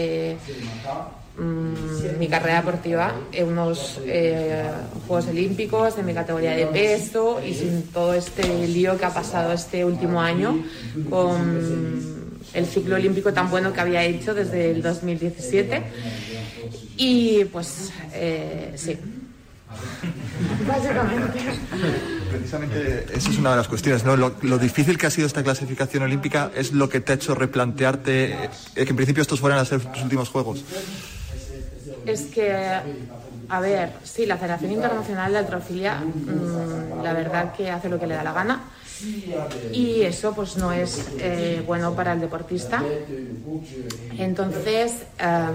mi carrera deportiva en unos Juegos Olímpicos de mi categoría de peso y sin todo este lío que ha pasado este último año con el ciclo olímpico tan bueno que había hecho desde el 2017. Y pues sí. Básicamente. Precisamente esa es una de las cuestiones, ¿no? Lo difícil que ha sido esta clasificación olímpica es lo que te ha hecho replantearte que en principio estos fueran a ser tus últimos juegos. Es que, a ver, sí, la Federación Internacional de Halterofilia, la verdad que hace lo que le da la gana. Y eso pues no es bueno para el deportista. Entonces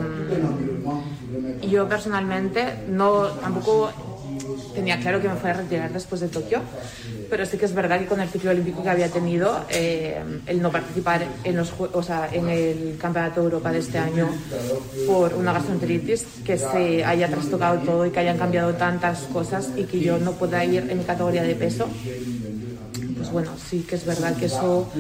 yo personalmente tampoco tenía claro que me fuera a retirar después de Tokio, pero sí que es verdad que con el ciclo olímpico que había tenido, el no participar en el Campeonato de Europa de este año por una gastroenteritis, que se haya trastocado todo y que hayan cambiado tantas cosas y que yo no pueda ir en mi categoría de peso, pues bueno, sí que es verdad que eso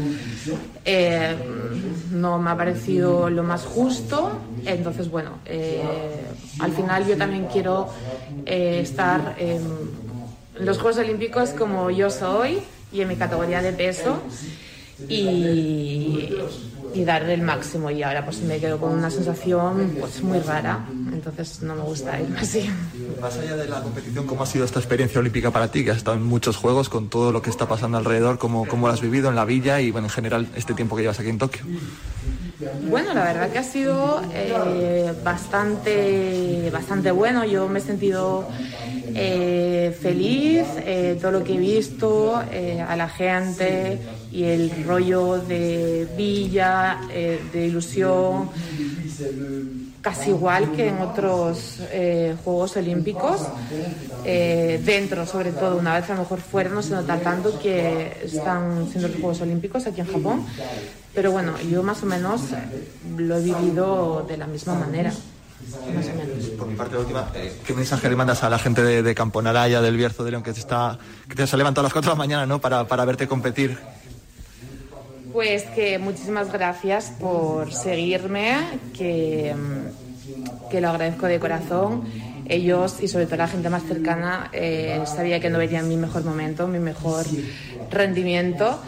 no me ha parecido lo más justo. Entonces, bueno, al final yo también quiero estar en los Juegos Olímpicos como yo soy y en mi categoría de peso y dar el máximo. Y ahora pues me quedo con una sensación pues muy rara, entonces no me gusta irme así. Más allá de la competición, ¿cómo ha sido esta experiencia olímpica para ti? Que has estado en muchos juegos, con todo lo que está pasando alrededor, ¿cómo lo has vivido en la villa y bueno, en general este tiempo que llevas aquí en Tokio? Bueno, la verdad que ha sido bastante bueno. Yo me he sentido feliz, todo lo que he visto, a la gente y el rollo de villa, de ilusión, casi igual que en otros Juegos Olímpicos. Dentro, sobre todo, una vez a lo mejor fuera no se nota tanto que están siendo los Juegos Olímpicos aquí en Japón, pero bueno, yo más o menos lo he vivido de la misma manera. Más o menos. Por mi parte, la última, ¿qué mensaje le mandas a la gente de Campo Naraya, del Bierzo de León, que te has levantado a las 4 de la mañana, ¿no? para verte competir? Pues que muchísimas gracias por seguirme, que lo agradezco de corazón. Ellos y sobre todo la gente más cercana sabía que no vería mi mejor momento, mi mejor rendimiento.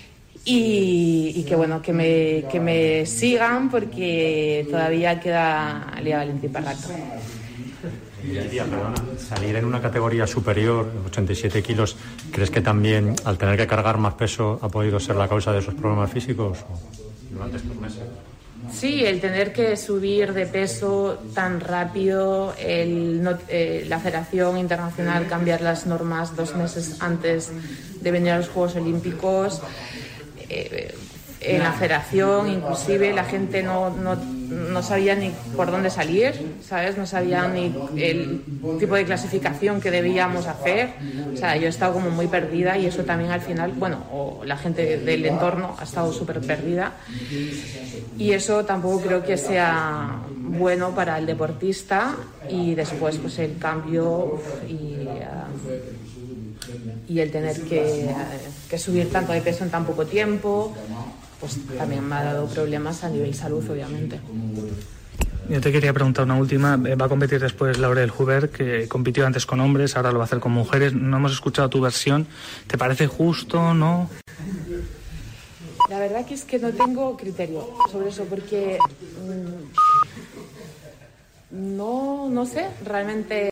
Y que bueno, que me sigan porque todavía queda Lidia Valentín para rato. Lidia, perdona, salir en una categoría superior, 87 kilos, ¿crees que también al tener que cargar más peso ha podido ser la causa de esos problemas físicos durante estos meses? Sí, el tener que subir de peso tan rápido, la Federación Internacional cambiar las normas 2 meses antes de venir a los Juegos Olímpicos, en la federación, inclusive la gente no sabía ni por dónde salir, ¿sabes? No sabía ni el tipo de clasificación que debíamos hacer. O sea, yo he estado como muy perdida y eso también al final, bueno, o la gente del entorno ha estado súper perdida y eso tampoco creo que sea bueno para el deportista. Y después pues el cambio y el tener que subir tanto de peso en tan poco tiempo, pues también me ha dado problemas a nivel salud, obviamente. Yo te quería preguntar una última. Va a competir después Laurel Huber, que compitió antes con hombres, ahora lo va a hacer con mujeres. No hemos escuchado tu versión. ¿Te parece justo, no? La verdad que es que no tengo criterio sobre eso, porque no sé, realmente